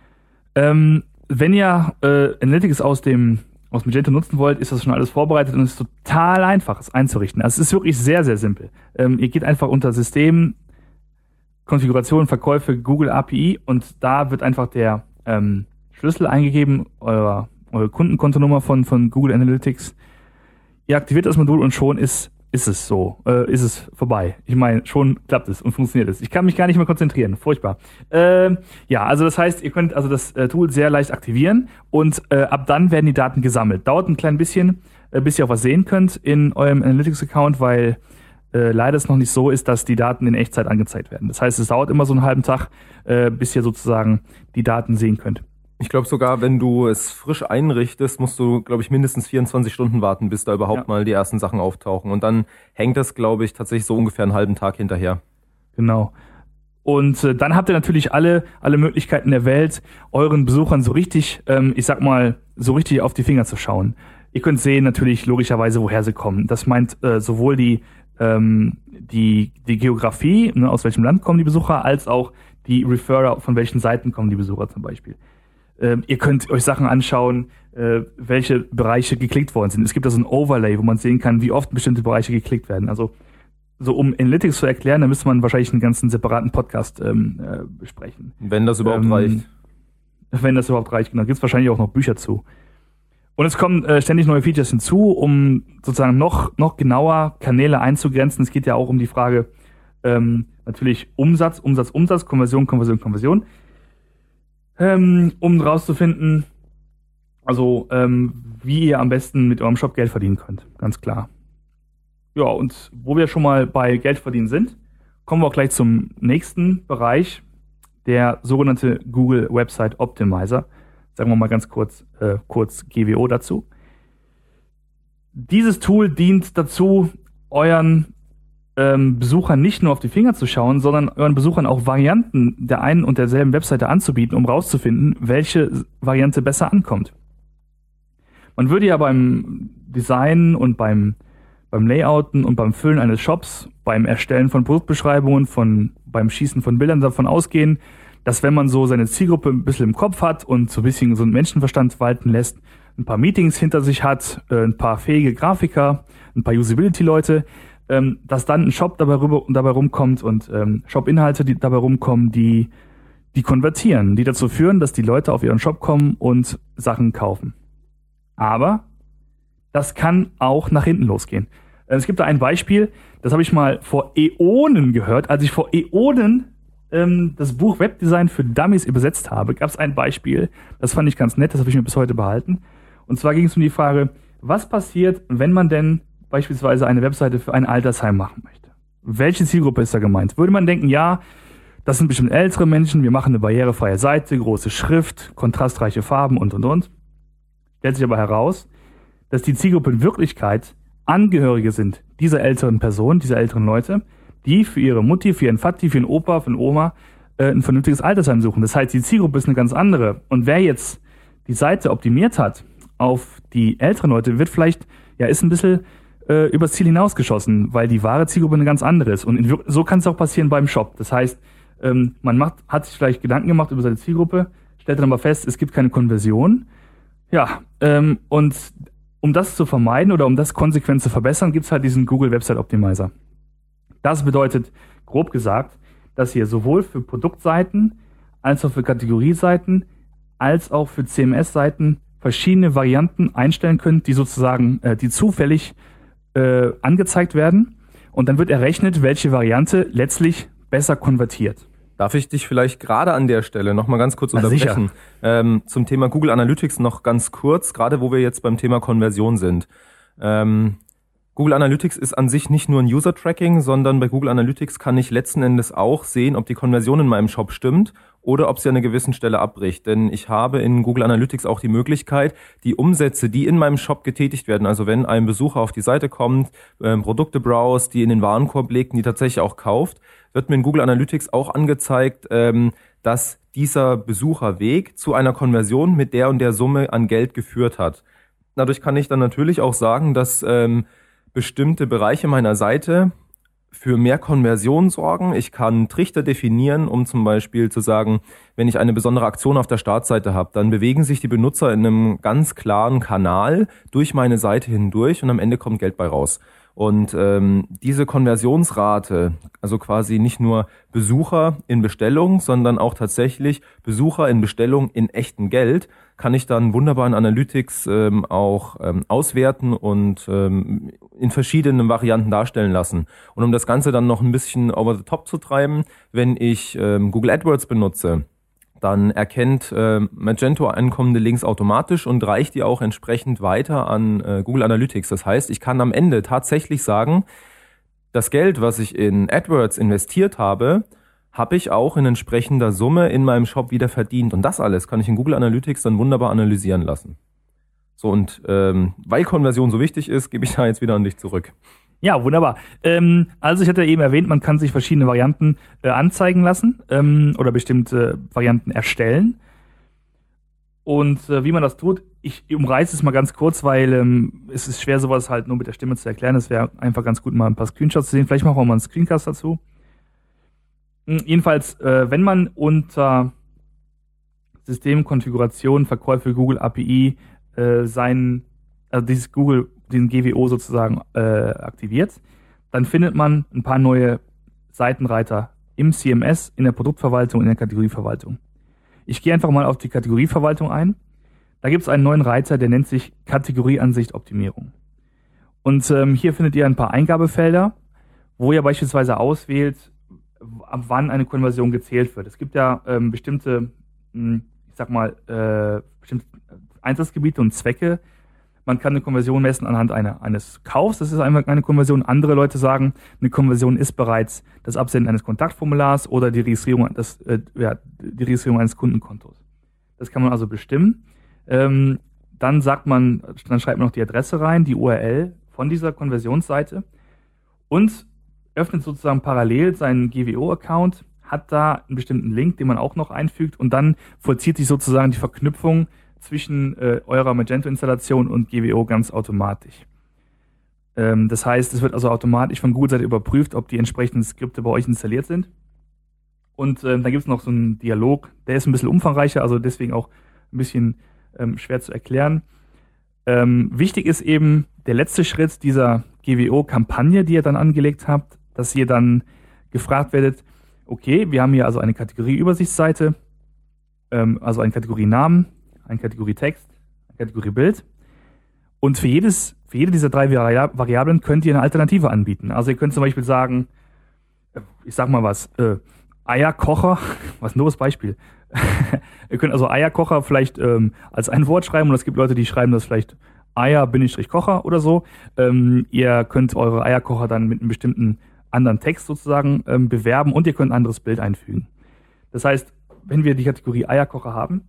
Ähm, wenn ihr äh, Analytics aus dem aus Magento nutzen wollt, ist das schon alles vorbereitet und es ist total einfach, es einzurichten. Also es ist wirklich sehr, sehr simpel. Ähm, ihr geht einfach unter System, Konfiguration, Verkäufe, Google A P I und da wird einfach der ähm, Schlüssel eingegeben, euer, eure Kundenkontonummer von, von Google Analytics. Ihr aktiviert das Modul und schon ist ist es so, äh, ist es vorbei. Ich meine, schon klappt es und funktioniert es. Ich kann mich gar nicht mehr konzentrieren, furchtbar. Ähm, ja, also das heißt, ihr könnt also das äh, Tool sehr leicht aktivieren und äh, ab dann werden die Daten gesammelt. Dauert ein klein bisschen, äh, bis ihr auch was sehen könnt in eurem Analytics-Account, weil äh, leider es noch nicht so ist, dass die Daten in Echtzeit angezeigt werden. Das heißt, es dauert immer so einen halben Tag, äh, bis ihr sozusagen die Daten sehen könnt. Ich glaube sogar, wenn du es frisch einrichtest, musst du, glaube ich, mindestens vierundzwanzig Stunden warten, bis da überhaupt ja. mal die ersten Sachen auftauchen. Und dann hängt das, glaube ich, tatsächlich so ungefähr einen halben Tag hinterher. Genau. Und äh, dann habt ihr natürlich alle alle Möglichkeiten der Welt, euren Besuchern so richtig, ähm, ich sag mal, so richtig auf die Finger zu schauen. Ihr könnt sehen natürlich logischerweise, woher sie kommen. Das meint äh, sowohl die ähm, die die Geografie, ne, aus welchem Land kommen die Besucher, als auch die Referrer, von welchen Seiten kommen die Besucher zum Beispiel. Ähm, ihr könnt euch Sachen anschauen, äh, welche Bereiche geklickt worden sind. Es gibt da so ein Overlay, wo man sehen kann, wie oft bestimmte Bereiche geklickt werden. Also so um Analytics zu erklären, da müsste man wahrscheinlich einen ganzen separaten Podcast ähm, äh, besprechen. Wenn das überhaupt ähm, reicht. Wenn das überhaupt reicht, genau. Da gibt es wahrscheinlich auch noch Bücher zu. Und es kommen äh, ständig neue Features hinzu, um sozusagen noch noch genauer Kanäle einzugrenzen. Es geht ja auch um die Frage, ähm, natürlich Umsatz, Umsatz, Umsatz, Konversion, Konversion, Konversion. Ähm, um rauszufinden, also ähm, wie ihr am besten mit eurem Shop Geld verdienen könnt, ganz klar. Ja, und wo wir schon mal bei Geld verdienen sind, kommen wir auch gleich zum nächsten Bereich, der sogenannte Google Website Optimizer. Sagen wir mal ganz kurz, äh, kurz G W O dazu. Dieses Tool dient dazu, euren ähm, Besuchern nicht nur auf die Finger zu schauen, sondern euren Besuchern auch Varianten der einen und derselben Webseite anzubieten, um rauszufinden, welche Variante besser ankommt. Man würde ja beim Designen und beim, beim Layouten und beim Füllen eines Shops, beim Erstellen von Produktbeschreibungen, von, beim Schießen von Bildern davon ausgehen, dass wenn man so seine Zielgruppe ein bisschen im Kopf hat und so ein bisschen so einen Menschenverstand walten lässt, ein paar Meetings hinter sich hat, äh, ein paar fähige Grafiker, ein paar Usability-Leute, ähm, dass dann ein Shop dabei, rüber, dabei rumkommt und ähm, Shop-Inhalte, die dabei rumkommen, die, die konvertieren, die dazu führen, dass die Leute auf ihren Shop kommen und Sachen kaufen. Aber das kann auch nach hinten losgehen. Es gibt da ein Beispiel, das habe ich mal vor Äonen gehört. Als ich vor Äonen ähm, das Buch Webdesign für Dummies übersetzt habe, gab es ein Beispiel, das fand ich ganz nett, das habe ich mir bis heute behalten. Und zwar ging es um die Frage, was passiert, wenn man denn beispielsweise eine Webseite für ein Altersheim machen möchte? Welche Zielgruppe ist da gemeint? Würde man denken, ja, das sind bestimmt ältere Menschen, wir machen eine barrierefreie Seite, große Schrift, kontrastreiche Farben und und und. Stellt sich aber heraus, dass die Zielgruppe in Wirklichkeit Angehörige sind dieser älteren Person, dieser älteren Leute, die für ihre Mutti, für ihren Vati, für ihren Opa, für den Oma äh, ein vernünftiges Altersheim suchen. Das heißt, die Zielgruppe ist eine ganz andere. Und wer jetzt die Seite optimiert hat auf die älteren Leute, wird vielleicht, ja, ist ein bisschen äh, übers Ziel hinausgeschossen, weil die wahre Zielgruppe eine ganz andere ist. Und in, so kann es auch passieren beim Shop. Das heißt, ähm, man macht, hat sich vielleicht Gedanken gemacht über seine Zielgruppe, stellt dann aber fest, es gibt keine Konversion. Ja, ähm, und um das zu vermeiden oder um das konsequent zu verbessern, gibt's halt diesen Google Website Optimizer. Das bedeutet, grob gesagt, dass ihr sowohl für Produktseiten als auch für Kategorieseiten als auch für C M S-Seiten verschiedene Varianten einstellen könnt, die sozusagen, äh, die zufällig äh, angezeigt werden. Und dann wird errechnet, welche Variante letztlich besser konvertiert. Darf ich dich vielleicht gerade an der Stelle noch mal ganz kurz unterbrechen? Ähm, zum Thema Google Analytics noch ganz kurz, gerade wo wir jetzt beim Thema Konversion sind. Ähm, Google Analytics ist an sich nicht nur ein User-Tracking, sondern bei Google Analytics kann ich letzten Endes auch sehen, ob die Konversion in meinem Shop stimmt oder ob sie an einer gewissen Stelle abbricht. Denn ich habe in Google Analytics auch die Möglichkeit, die Umsätze, die in meinem Shop getätigt werden, also wenn ein Besucher auf die Seite kommt, äh, Produkte browst, die in den Warenkorb legt, die tatsächlich auch kauft, wird mir in Google Analytics auch angezeigt, ähm, dass dieser Besucherweg zu einer Konversion mit der und der Summe an Geld geführt hat. Dadurch kann ich dann natürlich auch sagen, dass ähm, bestimmte Bereiche meiner Seite für mehr Konversion sorgen. Ich kann Trichter definieren, um zum Beispiel zu sagen, wenn ich eine besondere Aktion auf der Startseite habe, dann bewegen sich die Benutzer in einem ganz klaren Kanal durch meine Seite hindurch und am Ende kommt Geld bei raus. Und ähm, diese Konversionsrate, also quasi nicht nur Besucher in Bestellung, sondern auch tatsächlich Besucher in Bestellung in echtem Geld, kann ich dann wunderbar in Analytics ähm, auch ähm, auswerten und ähm, in verschiedenen Varianten darstellen lassen. Und um das Ganze dann noch ein bisschen over the top zu treiben, wenn ich ähm, Google AdWords benutze, dann erkennt äh, Magento ankommende Links automatisch und reicht die auch entsprechend weiter an äh, Google Analytics. Das heißt, ich kann am Ende tatsächlich sagen, das Geld, was ich in AdWords investiert habe, habe ich auch in entsprechender Summe in meinem Shop wieder verdient. Und das alles kann ich in Google Analytics dann wunderbar analysieren lassen. So, und ähm, weil Konversion so wichtig ist, gebe ich da jetzt wieder an dich zurück. Ja, wunderbar. Ähm, also ich hatte eben erwähnt, man kann sich verschiedene Varianten äh, anzeigen lassen ähm, oder bestimmte Varianten erstellen. Und äh, wie man das tut, ich umreiße es mal ganz kurz, weil ähm, es ist schwer, sowas halt nur mit der Stimme zu erklären. Es wäre einfach ganz gut, mal ein paar Screenshots zu sehen. Vielleicht machen wir mal einen Screencast dazu. Hm, jedenfalls, äh, wenn man unter Systemkonfiguration, Verkäufe, Google A P I äh, sein, also dieses Google den G W O sozusagen äh, aktiviert, dann findet man ein paar neue Seitenreiter im C M S, in der Produktverwaltung, in der Kategorieverwaltung. Ich gehe einfach mal auf die Kategorieverwaltung ein. Da gibt es einen neuen Reiter, der nennt sich Kategorieansicht Optimierung. Und ähm, hier findet ihr ein paar Eingabefelder, wo ihr beispielsweise auswählt, ab wann eine Konversion gezählt wird. Es gibt ja ähm, bestimmte, mh, ich sag mal, äh, bestimmte Einsatzgebiete und Zwecke. Man kann eine Konversion messen anhand einer, eines Kaufs, das ist einfach eine Konversion. Andere Leute sagen, eine Konversion ist bereits das Absenden eines Kontaktformulars oder die Registrierung, das, äh, ja, die Registrierung eines Kundenkontos. Das kann man also bestimmen. Ähm, dann sagt man, dann schreibt man noch die Adresse rein, die U R L von dieser Konversionsseite und öffnet sozusagen parallel seinen G W O-Account, hat da einen bestimmten Link, den man auch noch einfügt und dann vollzieht sich sozusagen die Verknüpfung zwischen äh, eurer Magento-Installation und G W O ganz automatisch. Ähm, das heißt, es wird also automatisch von Google-Seite überprüft, ob die entsprechenden Skripte bei euch installiert sind. Und ähm, dann gibt es noch so einen Dialog, der ist ein bisschen umfangreicher, also deswegen auch ein bisschen ähm, schwer zu erklären. Ähm, wichtig ist eben der letzte Schritt dieser G W O-Kampagne, die ihr dann angelegt habt, dass ihr dann gefragt werdet, okay, wir haben hier also eine Kategorie-Übersichtsseite, ähm, also eine Kategorie Namen, eine Kategorie Text, eine Kategorie Bild. Und für jedes, für jede dieser drei Vari- Variablen könnt ihr eine Alternative anbieten. Also ihr könnt zum Beispiel sagen, ich sag mal was, äh, Eierkocher, was ein doofes Beispiel. Ihr könnt also Eierkocher vielleicht ähm, als ein Wort schreiben und es gibt Leute, die schreiben das vielleicht Eier-Kocher oder so. Ähm, ihr könnt eure Eierkocher dann mit einem bestimmten anderen Text sozusagen ähm, bewerben und ihr könnt ein anderes Bild einfügen. Das heißt, wenn wir die Kategorie Eierkocher haben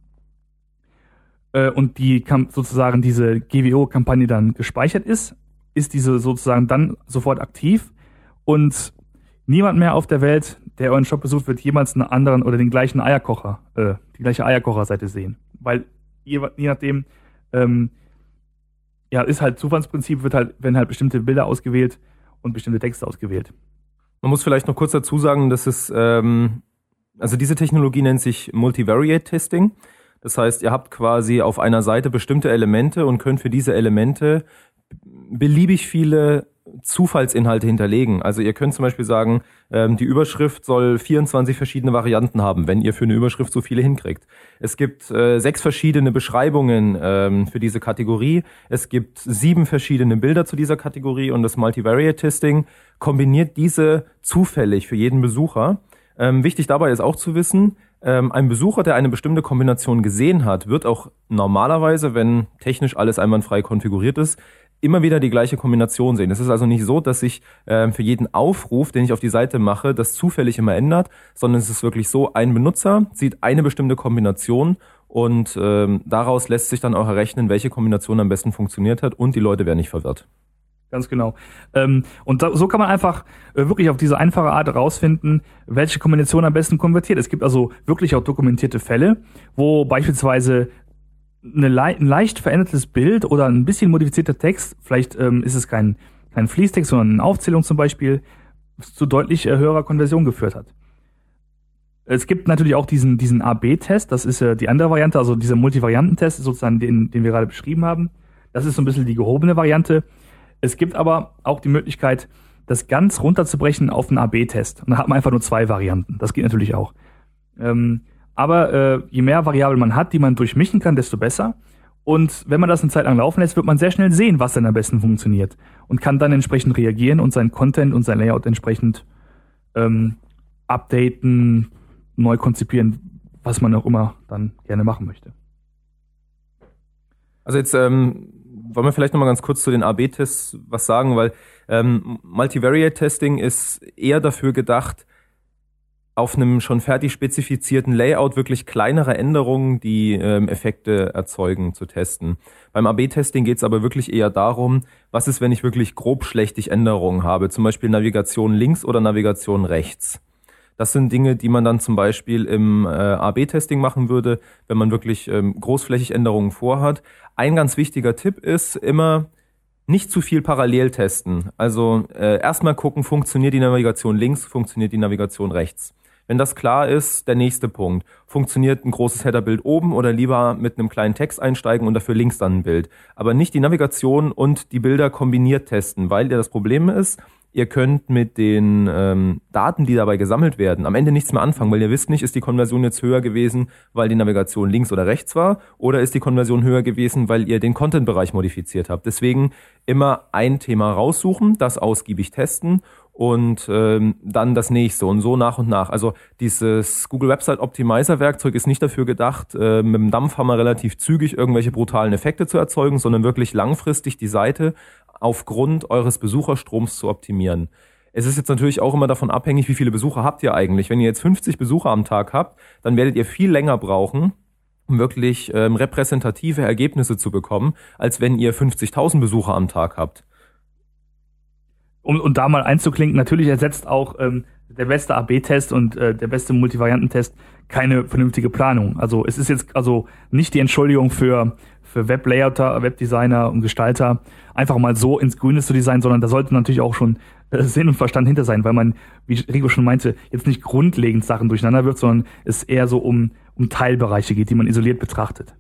äh, und die sozusagen diese G W O-Kampagne dann gespeichert ist, ist diese sozusagen dann sofort aktiv und niemand mehr auf der Welt, der euren Shop besucht, wird jemals einen anderen oder den gleichen Eierkocher, äh, die gleiche Eierkocher-Seite sehen. Weil je, je nachdem, ähm, ja, ist halt Zufallsprinzip, wird halt, werden halt bestimmte Bilder ausgewählt und bestimmte Texte ausgewählt. Man muss vielleicht noch kurz dazu sagen, dass es, ähm, also diese Technologie nennt sich Multivariate Testing. Das heißt, ihr habt quasi auf einer Seite bestimmte Elemente und könnt für diese Elemente beliebig viele Zufallsinhalte hinterlegen. Also ihr könnt zum Beispiel sagen, ähm, die Überschrift soll vierundzwanzig verschiedene Varianten haben, wenn ihr für eine Überschrift so viele hinkriegt. Es gibt äh, sechs verschiedene Beschreibungen ähm, für diese Kategorie. Es gibt sieben verschiedene Bilder zu dieser Kategorie und das Multivariate Testing kombiniert diese zufällig für jeden Besucher. Ähm, wichtig dabei ist auch zu wissen, ähm, ein Besucher, der eine bestimmte Kombination gesehen hat, wird auch normalerweise, wenn technisch alles einwandfrei konfiguriert ist, immer wieder die gleiche Kombination sehen. Es ist also nicht so, dass sich äh, für jeden Aufruf, den ich auf die Seite mache, das zufällig immer ändert, sondern es ist wirklich so, ein Benutzer sieht eine bestimmte Kombination und ähm, daraus lässt sich dann auch errechnen, welche Kombination am besten funktioniert hat und die Leute werden nicht verwirrt. Ganz genau. Ähm, und da, so kann man einfach äh, wirklich auf diese einfache Art herausfinden, welche Kombination am besten konvertiert. Es gibt also wirklich auch dokumentierte Fälle, wo beispielsweise eine le- ein leicht verändertes Bild oder ein bisschen modifizierter Text, vielleicht ähm, ist es kein, kein Fließtext, sondern eine Aufzählung zum Beispiel, zu deutlich äh, höherer Konversion geführt hat. Es gibt natürlich auch diesen, diesen A B Test, das ist äh, die andere Variante, also dieser Multivariantentest, sozusagen den, den wir gerade beschrieben haben. Das ist so ein bisschen die gehobene Variante. Es gibt aber auch die Möglichkeit, das ganz runterzubrechen auf einen A B Test. Und da hat man einfach nur zwei Varianten. Das geht natürlich auch. Ähm, Aber äh, je mehr Variablen man hat, die man durchmischen kann, desto besser. Und wenn man das eine Zeit lang laufen lässt, wird man sehr schnell sehen, was dann am besten funktioniert. Und kann dann entsprechend reagieren und seinen Content und sein Layout entsprechend ähm, updaten, neu konzipieren, was man auch immer dann gerne machen möchte. Also jetzt ähm, wollen wir vielleicht nochmal ganz kurz zu den A B Tests was sagen, weil ähm, Multivariate Testing ist eher dafür gedacht, auf einem schon fertig spezifizierten Layout wirklich kleinere Änderungen, die ähm, Effekte erzeugen, zu testen. Beim A B Testing geht es aber wirklich eher darum, was ist, wenn ich wirklich grobschlächtig Änderungen habe, zum Beispiel Navigation links oder Navigation rechts. Das sind Dinge, die man dann zum Beispiel im äh, A B Testing machen würde, wenn man wirklich ähm, großflächig Änderungen vorhat. Ein ganz wichtiger Tipp ist immer, nicht zu viel parallel testen. Also äh, erstmal gucken, funktioniert die Navigation links, funktioniert die Navigation rechts. Wenn das klar ist, der nächste Punkt. Funktioniert ein großes Headerbild oben oder lieber mit einem kleinen Text einsteigen und dafür links dann ein Bild. Aber nicht die Navigation und die Bilder kombiniert testen, weil ja das Problem ist, ihr könnt mit den ähm, Daten, die dabei gesammelt werden, am Ende nichts mehr anfangen, weil ihr wisst nicht, ist die Konversion jetzt höher gewesen, weil die Navigation links oder rechts war, oder ist die Konversion höher gewesen, weil ihr den Content-Bereich modifiziert habt. Deswegen immer ein Thema raussuchen, das ausgiebig testen und ähm, dann das nächste und so nach und nach. Also dieses Google Website Optimizer Werkzeug ist nicht dafür gedacht, äh, mit dem Dampfhammer relativ zügig irgendwelche brutalen Effekte zu erzeugen, sondern wirklich langfristig die Seite aufgrund eures Besucherstroms zu optimieren. Es ist jetzt natürlich auch immer davon abhängig, wie viele Besucher habt ihr eigentlich. Wenn ihr jetzt fünfzig Besucher am Tag habt, dann werdet ihr viel länger brauchen, um wirklich ähm, repräsentative Ergebnisse zu bekommen, als wenn ihr fünfzigtausend Besucher am Tag habt. um, um da mal einzuklinken, natürlich ersetzt auch ähm, der beste A B Test und äh, der beste Multivariantentest keine vernünftige Planung. Also es ist jetzt also nicht die Entschuldigung für für Weblayouter, Webdesigner und Gestalter, einfach mal so ins Grüne zu designen, sondern da sollte natürlich auch schon äh, Sinn und Verstand hinter sein, weil man, wie Rico schon meinte, jetzt nicht grundlegend Sachen durcheinander wirft, sondern es eher so um, um Teilbereiche geht, die man isoliert betrachtet.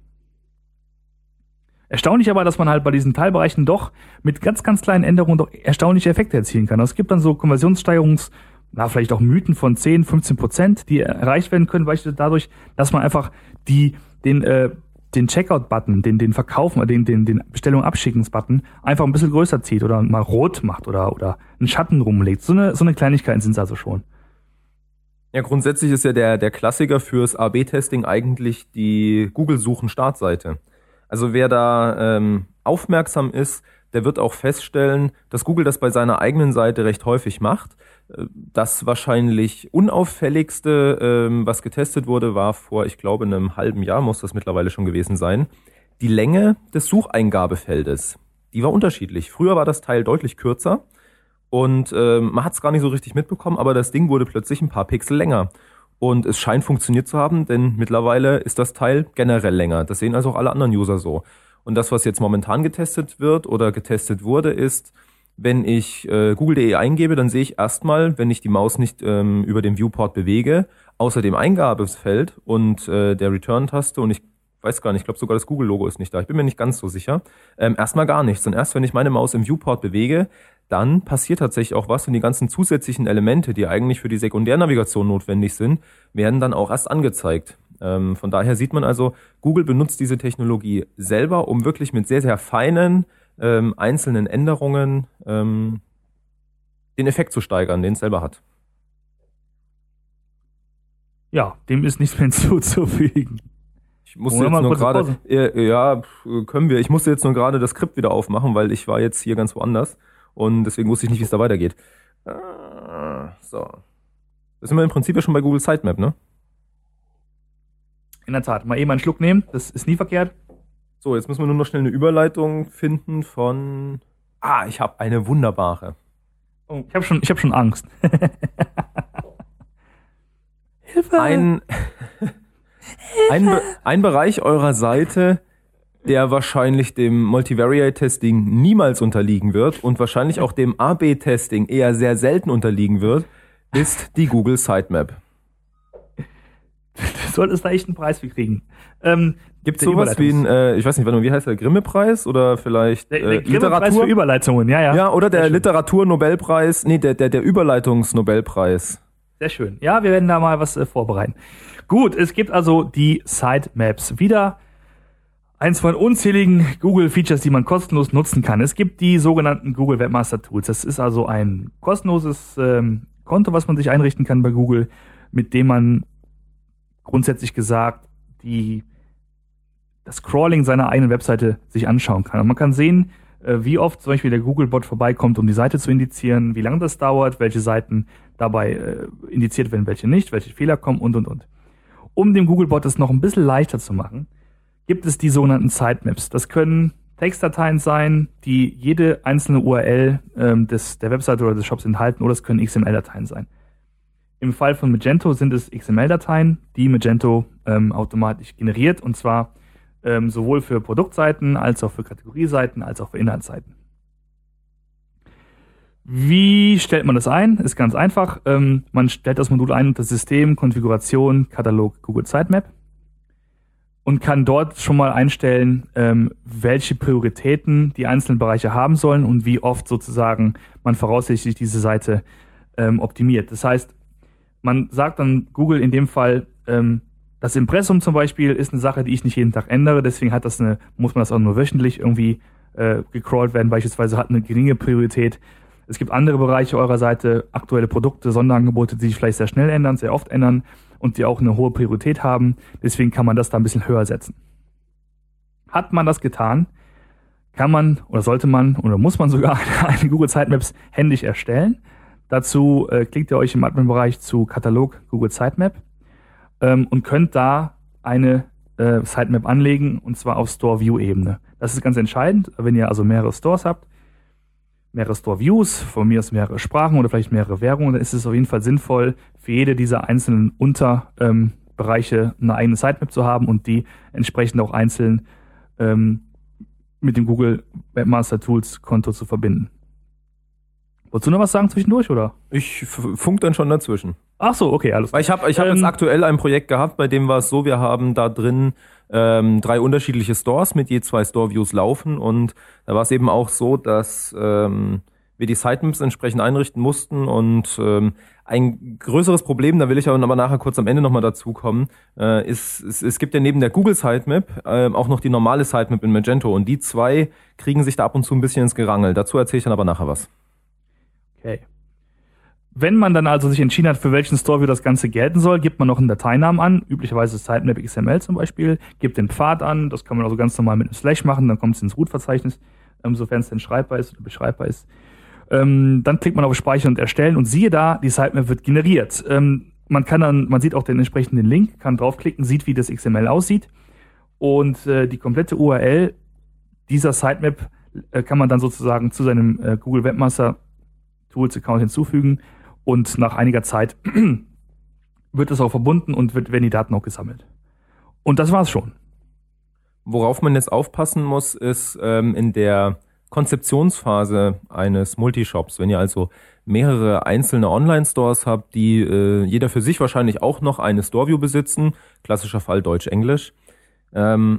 Erstaunlich aber, dass man halt bei diesen Teilbereichen doch mit ganz, ganz kleinen Änderungen doch erstaunliche Effekte erzielen kann. Also es gibt dann so Konversionssteigerungs- na, vielleicht auch Mythen von zehn, fünfzehn Prozent, die erreicht werden können, beispielsweise dadurch, dass man einfach die, den, äh, den Checkout-Button, den, den Verkaufen, den, den, den Bestellung-Abschickens-Button einfach ein bisschen größer zieht oder mal rot macht oder, oder einen Schatten rumlegt. So eine, so eine Kleinigkeiten sind es also schon. Ja, grundsätzlich ist ja der, der Klassiker fürs A B Testing eigentlich die Google-Suchen-Startseite. Also wer da ähm, aufmerksam ist, der wird auch feststellen, dass Google das bei seiner eigenen Seite recht häufig macht. Das wahrscheinlich unauffälligste, ähm, was getestet wurde, war vor, ich glaube, einem halben Jahr, muss das mittlerweile schon gewesen sein, die Länge des Sucheingabefeldes. Die war unterschiedlich. Früher war das Teil deutlich kürzer und ähm, man hat es gar nicht so richtig mitbekommen, aber das Ding wurde plötzlich ein paar Pixel länger. Und es scheint funktioniert zu haben, denn mittlerweile ist das Teil generell länger. Das sehen also auch alle anderen User so. Und das, was jetzt momentan getestet wird oder getestet wurde, ist, wenn ich äh, google punkt de eingebe, dann sehe ich erstmal, wenn ich die Maus nicht ähm, über den Viewport bewege, außer dem Eingabefeld und äh, der Return-Taste, und ich weiß gar nicht, ich glaube sogar das Google-Logo ist nicht da, ich bin mir nicht ganz so sicher, ähm, erstmal gar nichts. Und erst wenn ich meine Maus im Viewport bewege, dann passiert tatsächlich auch was und die ganzen zusätzlichen Elemente, die eigentlich für die Sekundärnavigation notwendig sind, werden dann auch erst angezeigt. Ähm, von daher sieht man also, Google benutzt diese Technologie selber, um wirklich mit sehr, sehr feinen ähm, einzelnen Änderungen ähm, den Effekt zu steigern, den es selber hat. Ja, dem ist nichts mehr hinzuzufügen. Ich musste jetzt nur gerade, äh, ja, können wir, ich musste jetzt nur gerade das Skript wieder aufmachen, weil ich war jetzt hier ganz woanders und deswegen wusste ich nicht, wie es da weitergeht. Ah, so. Das sind wir im Prinzip ja schon bei Google Sitemap, ne? In der Tat, mal eben einen Schluck nehmen, das ist nie verkehrt. So, jetzt müssen wir nur noch schnell eine Überleitung finden von... Ah, ich habe eine wunderbare. Oh, ich habe schon, ich hab schon Angst. Hilfe! Ein, ein, Be- ein Bereich eurer Seite, der wahrscheinlich dem Multivariate-Testing niemals unterliegen wird und wahrscheinlich auch dem A B Testing eher sehr selten unterliegen wird, ist die Google Sitemap. Du solltest da echt einen Preis für kriegen. Ähm, Gibt es sowas wie ein, äh, ich weiß nicht, wie heißt der, Grimme-Preis oder vielleicht der, der äh, Literatur für Überleitungen, ja, ja. Ja, oder der Literatur-Nobelpreis, nee, der, der, der Überleitungs-Nobelpreis. Sehr schön. Ja, wir werden da mal was äh, vorbereiten. Gut, es gibt also die Sitemaps. Wieder eins von unzähligen Google-Features, die man kostenlos nutzen kann. Es gibt die sogenannten Google Webmaster Tools. Das ist also ein kostenloses ähm, Konto, was man sich einrichten kann bei Google, mit dem man grundsätzlich gesagt die das Crawling seiner eigenen Webseite sich anschauen kann. Und man kann sehen, äh, wie oft zum Beispiel der Googlebot vorbeikommt, um die Seite zu indizieren, wie lange das dauert, welche Seiten dabei äh, indiziert werden, welche nicht, welche Fehler kommen und, und, und. Um dem Googlebot das noch ein bisschen leichter zu machen, gibt es die sogenannten Sitemaps. Das können Textdateien sein, die jede einzelne U R L ähm, des, der Webseite oder des Shops enthalten, oder es können X M L-Dateien sein. Im Fall von Magento sind es X M L-Dateien, die Magento ähm, automatisch generiert, und zwar ähm, sowohl für Produktseiten, als auch für Kategorieseiten, als auch für Inhaltsseiten. Wie stellt man das ein? Ist ganz einfach. Ähm, man stellt das Modul ein unter System, Konfiguration, Katalog, Google Sitemap und kann dort schon mal einstellen, ähm, welche Prioritäten die einzelnen Bereiche haben sollen und wie oft sozusagen man voraussichtlich diese Seite ähm, optimiert. Das heißt, man sagt dann Google in dem Fall, ähm, das Impressum zum Beispiel ist eine Sache, die ich nicht jeden Tag ändere, deswegen hat das eine, muss man das auch nur wöchentlich irgendwie äh, gecrawlt werden, beispielsweise hat eine geringe Priorität. Es gibt andere Bereiche eurer Seite, aktuelle Produkte, Sonderangebote, die sich vielleicht sehr schnell ändern, sehr oft ändern und die auch eine hohe Priorität haben, deswegen kann man das da ein bisschen höher setzen. Hat man das getan, kann man oder sollte man oder muss man sogar eine Google Sitemaps händisch erstellen. Dazu äh, klickt ihr euch im Admin-Bereich zu Katalog Google Sitemap ähm, und könnt da eine äh, Sitemap anlegen, und zwar auf Store-View-Ebene. Das ist ganz entscheidend, wenn ihr also mehrere Stores habt. mehrere Store-Views, von mir aus mehrere Sprachen oder vielleicht mehrere Währungen, dann ist es auf jeden Fall sinnvoll, für jede dieser einzelnen Unterbereiche ähm, eine eigene Sitemap zu haben und die entsprechend auch einzeln ähm, mit dem Google Webmaster Tools Konto zu verbinden. Wolltest du noch was sagen zwischendurch, oder? Ich funk dann schon dazwischen. Ach so, okay, alles klar. Ich habe ich hab ähm, jetzt aktuell ein Projekt gehabt, bei dem war es so, wir haben da drin ähm, drei unterschiedliche Stores mit je zwei Store-Views laufen und da war es eben auch so, dass ähm, wir die Sitemaps entsprechend einrichten mussten und ähm, ein größeres Problem, da will ich aber nachher kurz am Ende nochmal dazu kommen, äh, ist, es, es gibt ja neben der Google Sitemap äh, auch noch die normale Sitemap in Magento und die zwei kriegen sich da ab und zu ein bisschen ins Gerangel. Dazu erzähle ich dann aber nachher was. Okay. Wenn man dann also sich entschieden hat, für welchen Storeview das Ganze gelten soll, gibt man noch einen Dateinamen an, üblicherweise Sitemap X M L zum Beispiel, gibt den Pfad an, das kann man also ganz normal mit einem Slash machen, dann kommt es ins Root-Verzeichnis, ähm, sofern es denn schreibbar ist oder beschreibbar ist. Ähm, dann klickt man auf Speichern und Erstellen und siehe da, die Sitemap wird generiert. Ähm, man kann dann, man sieht auch den entsprechenden Link, kann draufklicken, sieht, wie das X M L aussieht und äh, die komplette U R L dieser Sitemap äh, kann man dann sozusagen zu seinem äh, Google Webmaster Tools Account hinzufügen und nach einiger Zeit wird es auch verbunden und wird, werden die Daten auch gesammelt. Und das war's schon. Worauf man jetzt aufpassen muss, ist ähm, in der Konzeptionsphase eines Multishops, wenn ihr also mehrere einzelne Online-Stores habt, die äh, jeder für sich wahrscheinlich auch noch eine Storeview besitzen, klassischer Fall Deutsch-Englisch, ähm,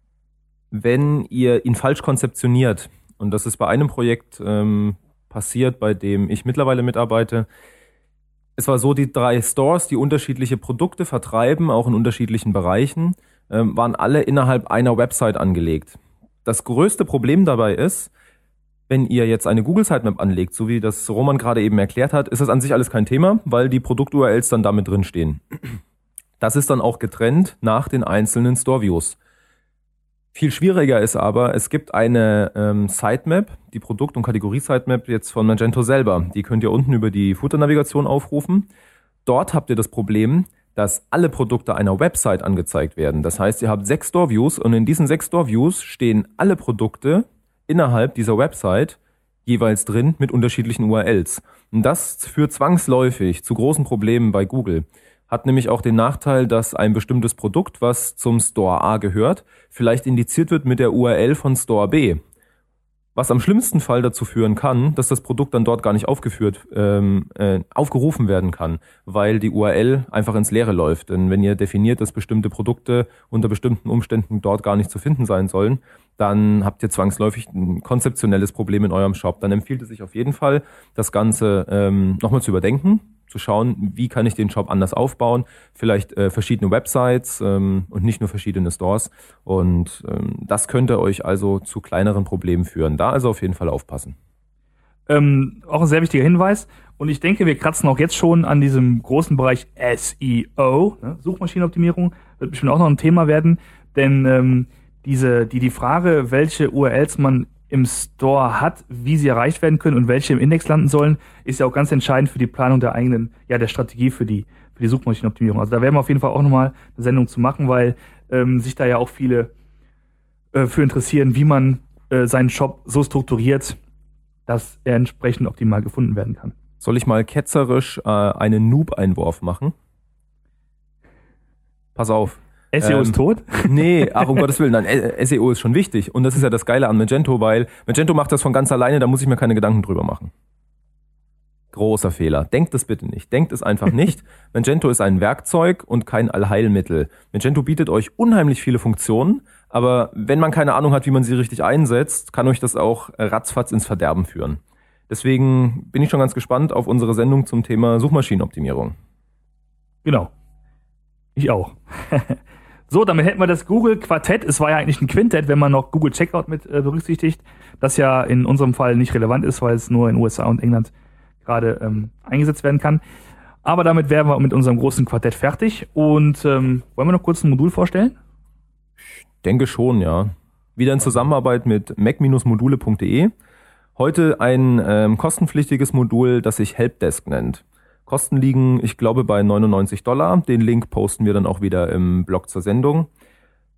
wenn ihr ihn falsch konzeptioniert, und das ist bei einem Projekt ähm, passiert, bei dem ich mittlerweile mitarbeite. Es war so, die drei Stores, die unterschiedliche Produkte vertreiben, auch in unterschiedlichen Bereichen, ähm, waren alle innerhalb einer Website angelegt. Das größte Problem dabei ist, wenn ihr jetzt eine Google Sitemap anlegt, so wie das Roman gerade eben erklärt hat, ist das an sich alles kein Thema, weil die Produkt-U R Ls dann damit drin stehen. Das ist dann auch getrennt nach den einzelnen Store-Views. Viel schwieriger ist aber, es gibt eine ähm, Sitemap, die Produkt- und Kategorie-Sitemap jetzt von Magento selber. Die könnt ihr unten über die Footer-Navigation aufrufen. Dort habt ihr das Problem, dass alle Produkte einer Website angezeigt werden. Das heißt, ihr habt sechs Store-Views und in diesen sechs Store-Views stehen alle Produkte innerhalb dieser Website jeweils drin mit unterschiedlichen U R Ls. Und das führt zwangsläufig zu großen Problemen bei Google. Hat nämlich auch den Nachteil, dass ein bestimmtes Produkt, was zum Store A gehört, vielleicht indiziert wird mit der U R L von Store B. Was am schlimmsten Fall dazu führen kann, dass das Produkt dann dort gar nicht aufgeführt, ähm, äh, aufgerufen werden kann, weil die U R L einfach ins Leere läuft. Denn wenn ihr definiert, dass bestimmte Produkte unter bestimmten Umständen dort gar nicht zu finden sein sollen, dann habt ihr zwangsläufig ein konzeptionelles Problem in eurem Shop. Dann empfiehlt es sich auf jeden Fall, das Ganze ähm, nochmal zu überdenken, zu schauen, wie kann ich den Shop anders aufbauen, vielleicht äh, verschiedene Websites ähm, und nicht nur verschiedene Stores und ähm, das könnte euch also zu kleineren Problemen führen. Da also auf jeden Fall aufpassen. Ähm, auch ein sehr wichtiger Hinweis und ich denke, wir kratzen auch jetzt schon an diesem großen Bereich S E O, ne? Suchmaschinenoptimierung, wird bestimmt auch noch ein Thema werden, denn ähm, diese, die, die Frage, welche U R Ls man im Store hat, wie sie erreicht werden können und welche im Index landen sollen, ist ja auch ganz entscheidend für die Planung der eigenen, ja, der Strategie für die, für die Suchmaschinenoptimierung. Also da werden wir auf jeden Fall auch nochmal eine Sendung zu machen, weil ähm, sich da ja auch viele äh, für interessieren, wie man äh, seinen Shop so strukturiert, dass er entsprechend optimal gefunden werden kann. Soll ich mal ketzerisch äh, einen Noob-Einwurf machen? Pass auf. S E O ähm, ist tot? Nee, ach um Gottes Willen, nein, S E O ist schon wichtig. Und das ist ja das Geile an Magento, weil Magento macht das von ganz alleine, da muss ich mir keine Gedanken drüber machen. Großer Fehler. Denkt es bitte nicht. Denkt es einfach nicht. Magento ist ein Werkzeug und kein Allheilmittel. Magento bietet euch unheimlich viele Funktionen, aber wenn man keine Ahnung hat, wie man sie richtig einsetzt, kann euch das auch ratzfatz ins Verderben führen. Deswegen bin ich schon ganz gespannt auf unsere Sendung zum Thema Suchmaschinenoptimierung. Genau. Ich auch. So, damit hätten wir das Google-Quartett. Es war ja eigentlich ein Quintett, wenn man noch Google Checkout mit äh, berücksichtigt, das ja in unserem Fall nicht relevant ist, weil es nur in U S A und England gerade ähm, eingesetzt werden kann. Aber damit wären wir mit unserem großen Quartett fertig. Und ähm, wollen wir noch kurz ein Modul vorstellen? Ich denke schon, ja. Wieder in Zusammenarbeit mit mac Bindestrich module punkt de. Heute ein ähm, kostenpflichtiges Modul, das sich Helpdesk nennt. Kosten liegen, ich glaube, bei neunundneunzig Dollar. Den Link posten wir dann auch wieder im Blog zur Sendung.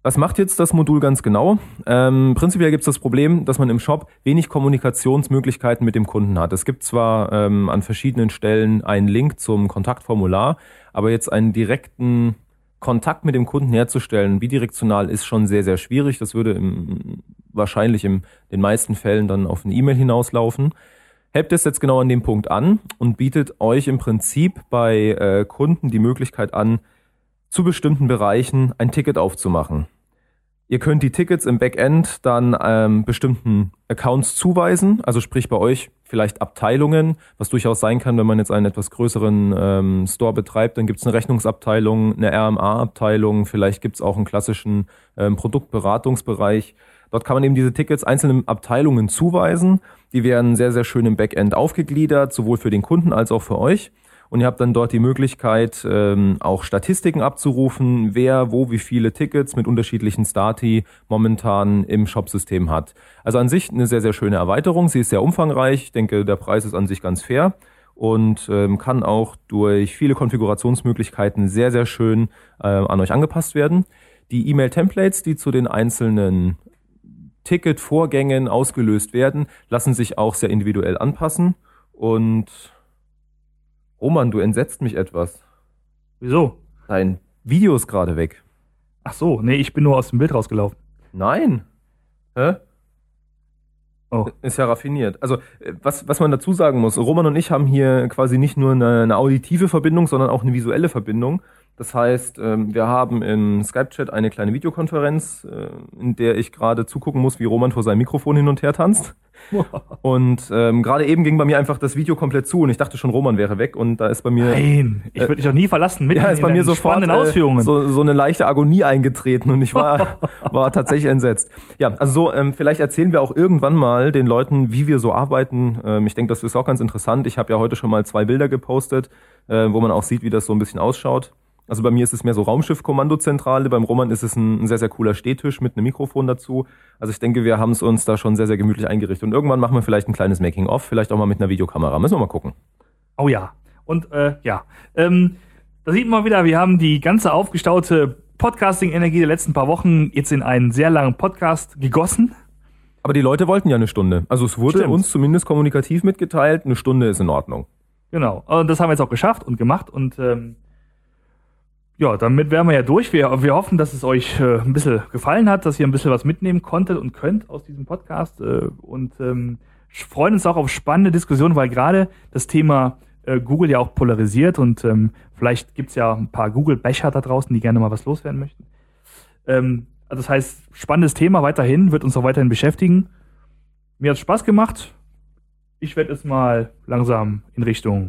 Was macht jetzt das Modul ganz genau? Ähm, prinzipiell gibt es das Problem, dass man im Shop wenig Kommunikationsmöglichkeiten mit dem Kunden hat. Es gibt zwar ähm, an verschiedenen Stellen einen Link zum Kontaktformular, aber jetzt einen direkten Kontakt mit dem Kunden herzustellen, bidirektional, ist schon sehr, sehr schwierig. Das würde im, wahrscheinlich in den meisten Fällen dann auf eine E-Mail hinauslaufen. Helpdesk setzt genau an dem Punkt an und bietet euch im Prinzip bei äh, Kunden die Möglichkeit an, zu bestimmten Bereichen ein Ticket aufzumachen. Ihr könnt die Tickets im Backend dann ähm, bestimmten Accounts zuweisen, also sprich bei euch vielleicht Abteilungen, was durchaus sein kann, wenn man jetzt einen etwas größeren ähm, Store betreibt, dann gibt es eine Rechnungsabteilung, eine R M A-Abteilung, vielleicht gibt es auch einen klassischen ähm, Produktberatungsbereich. Dort kann man eben diese Tickets einzelnen Abteilungen zuweisen. Die werden sehr, sehr schön im Backend aufgegliedert, sowohl für den Kunden als auch für euch. Und ihr habt dann dort die Möglichkeit, ähm, auch Statistiken abzurufen, wer wo wie viele Tickets mit unterschiedlichen Stati momentan im Shopsystem hat. Also an sich eine sehr, sehr schöne Erweiterung. Sie ist sehr umfangreich. Ich denke, der Preis ist an sich ganz fair und ähm, kann auch durch viele Konfigurationsmöglichkeiten sehr, sehr schön äh, an euch angepasst werden. Die E-Mail-Templates, die zu den einzelnen Ticket-Vorgängen ausgelöst werden, lassen sich auch sehr individuell anpassen. Und Roman, du entsetzt mich etwas. Wieso? Dein Video ist gerade weg. Ach so, nee, ich bin nur aus dem Bild rausgelaufen. Nein. Hä? Oh. Ist ja raffiniert. Also, was, was man dazu sagen muss, Roman und ich haben hier quasi nicht nur eine, eine auditive Verbindung, sondern auch eine visuelle Verbindung. Das heißt, wir haben im Skype-Chat eine kleine Videokonferenz, in der ich gerade zugucken muss, wie Roman vor seinem Mikrofon hin und her tanzt. Und ähm, gerade eben ging bei mir einfach das Video komplett zu und ich dachte schon, Roman wäre weg und da ist bei mir... Nein, ich würde dich doch nie verlassen. Mit ja, ist bei mir sofort äh, Ausführungen. So, so eine leichte Agonie eingetreten und ich war, war tatsächlich entsetzt. Ja, also so, ähm, vielleicht erzählen wir auch irgendwann mal den Leuten, wie wir so arbeiten. Ähm, ich denke, das ist auch ganz interessant. Ich habe ja heute schon mal zwei Bilder gepostet, äh, wo man auch sieht, wie das so ein bisschen ausschaut. Also bei mir ist es mehr so Raumschiff-Kommandozentrale, beim Roman ist es ein, ein sehr, sehr cooler Stehtisch mit einem Mikrofon dazu. Also ich denke, wir haben es uns da schon sehr, sehr gemütlich eingerichtet. Und irgendwann machen wir vielleicht ein kleines Making-of, vielleicht auch mal mit einer Videokamera. Müssen wir mal gucken. Oh ja. Und äh, ja, ähm, da sieht man wieder, wir haben die ganze aufgestaute Podcasting-Energie der letzten paar Wochen jetzt in einen sehr langen Podcast gegossen. Aber die Leute wollten ja eine Stunde. Also es wurde Stimmt. uns zumindest kommunikativ mitgeteilt, eine Stunde ist in Ordnung. Genau. Und das haben wir jetzt auch geschafft und gemacht und ähm, ja, damit wären wir ja durch. Wir, wir hoffen, dass es euch äh, ein bisschen gefallen hat, dass ihr ein bisschen was mitnehmen konntet und könnt aus diesem Podcast äh, und ähm, freuen uns auch auf spannende Diskussionen, weil gerade das Thema äh, Google ja auch polarisiert und ähm, vielleicht gibt's ja ein paar Google-Becher da draußen, die gerne mal was loswerden möchten. Ähm, also das heißt, spannendes Thema weiterhin, wird uns auch weiterhin beschäftigen. Mir hat's Spaß gemacht. Ich werde jetzt mal langsam in Richtung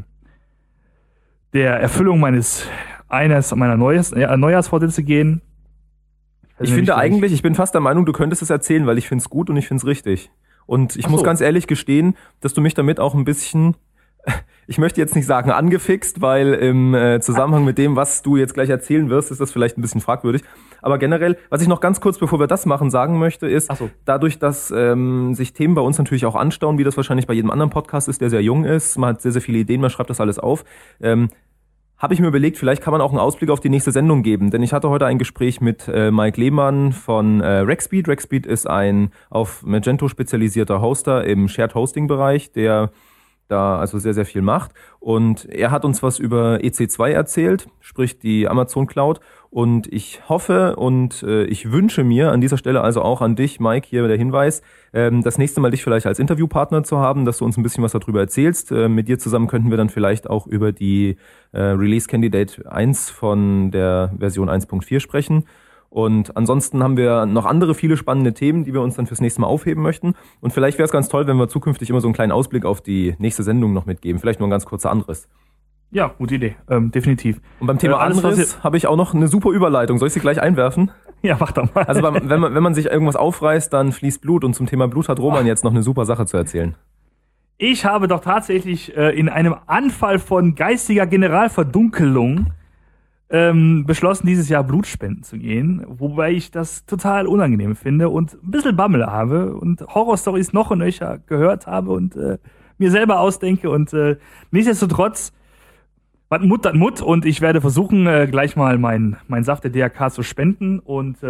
der Erfüllung meines eines meiner Neujahrs, ja, Neujahrsvorsätze gehen. Ich, ich finde eigentlich, ich bin fast der Meinung, du könntest es erzählen, weil ich finde es gut und ich finde es richtig. Und ich Ach muss so. ganz ehrlich gestehen, dass du mich damit auch ein bisschen, ich möchte jetzt nicht sagen angefixt, weil im äh, Zusammenhang mit dem, was du jetzt gleich erzählen wirst, ist das vielleicht ein bisschen fragwürdig. Aber generell, was ich noch ganz kurz, bevor wir das machen, sagen möchte, ist, so. dadurch, dass ähm, sich Themen bei uns natürlich auch anstauen, wie das wahrscheinlich bei jedem anderen Podcast ist, der sehr jung ist, man hat sehr, sehr viele Ideen, man schreibt das alles auf, ähm, habe ich mir überlegt, vielleicht kann man auch einen Ausblick auf die nächste Sendung geben, denn ich hatte heute ein Gespräch mit äh, Mike Lehmann von äh, Rackspeed. Rackspeed ist ein auf Magento spezialisierter Hoster im Shared Hosting Bereich, der da also sehr, sehr viel macht. Und er hat uns was über E C zwei erzählt, sprich die Amazon Cloud. Und ich hoffe und äh, ich wünsche mir an dieser Stelle also auch an dich, Mike, hier der Hinweis, ähm, das nächste Mal dich vielleicht als Interviewpartner zu haben, dass du uns ein bisschen was darüber erzählst. Äh, mit dir zusammen könnten wir dann vielleicht auch über die äh, Release Candidate eins von der Version eins Punkt vier sprechen. Und ansonsten haben wir noch andere viele spannende Themen, die wir uns dann fürs nächste Mal aufheben möchten. Und vielleicht wäre es ganz toll, wenn wir zukünftig immer so einen kleinen Ausblick auf die nächste Sendung noch mitgeben. Vielleicht nur ein ganz kurzer Anriss. Ja, gute Idee, ähm, definitiv. Und beim Thema äh, alles, Anriss habe ich auch noch eine super Überleitung. Soll ich sie gleich einwerfen? Ja, mach doch mal. Also beim, wenn man wenn man sich irgendwas aufreißt, dann fließt Blut. Und zum Thema Blut hat Roman oh. jetzt noch eine super Sache zu erzählen. Ich habe doch tatsächlich äh, in einem Anfall von geistiger Generalverdunkelung ähm, beschlossen, dieses Jahr Blutspenden zu gehen, wobei ich das total unangenehm finde und ein bisschen Bammel habe und Horrorstories noch und nöcher gehört habe und äh, mir selber ausdenke und äh, nichtsdestotrotz was Mut, das Mut und ich werde versuchen, äh, gleich mal mein, mein Saft der D R K zu spenden und ähm,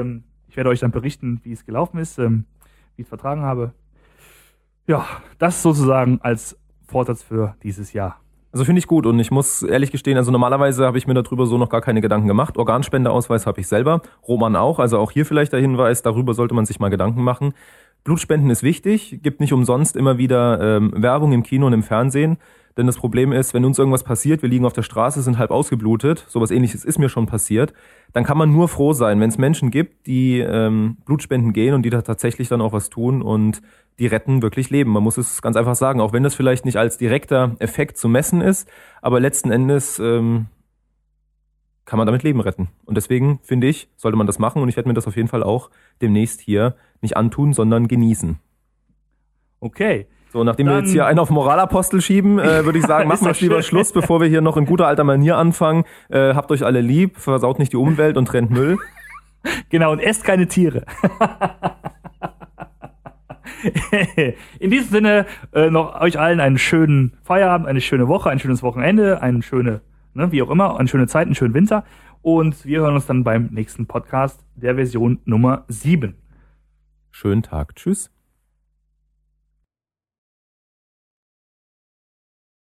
Ich werde euch dann berichten, wie es gelaufen ist, ähm, wie ich es vertragen habe. Ja, das sozusagen als Vorsatz für dieses Jahr. Also finde ich gut und ich muss ehrlich gestehen, also normalerweise habe ich mir darüber so noch gar keine Gedanken gemacht. Organspendeausweis habe ich selber, Roman auch, also auch hier vielleicht der Hinweis, darüber sollte man sich mal Gedanken machen. Blutspenden ist wichtig, gibt nicht umsonst immer wieder ähm, Werbung im Kino und im Fernsehen, denn das Problem ist, wenn uns irgendwas passiert, wir liegen auf der Straße, sind halb ausgeblutet, sowas Ähnliches ist mir schon passiert, dann kann man nur froh sein, wenn es Menschen gibt, die ähm, Blutspenden gehen und die da tatsächlich dann auch was tun und die retten wirklich Leben. Man muss es ganz einfach sagen, auch wenn das vielleicht nicht als direkter Effekt zu messen ist, aber letzten Endes ähm, kann man damit Leben retten. Und deswegen, finde ich, sollte man das machen und ich werde mir das auf jeden Fall auch demnächst hier nicht antun, sondern genießen. Okay. So, nachdem Dann, wir jetzt hier einen auf Moralapostel schieben, äh, würde ich sagen, machen wir jetzt lieber Schluss, bevor wir hier noch in guter alter Manier anfangen. Äh, habt euch alle lieb, versaut nicht die Umwelt und trennt Müll. Genau, und esst keine Tiere. In diesem Sinne, äh, noch euch allen einen schönen Feierabend, eine schöne Woche, ein schönes Wochenende, eine schöne, ne, wie auch immer, eine schöne Zeit, einen schönen Winter. Und wir hören uns dann beim nächsten Podcast der Version Nummer sieben. Schönen Tag. Tschüss.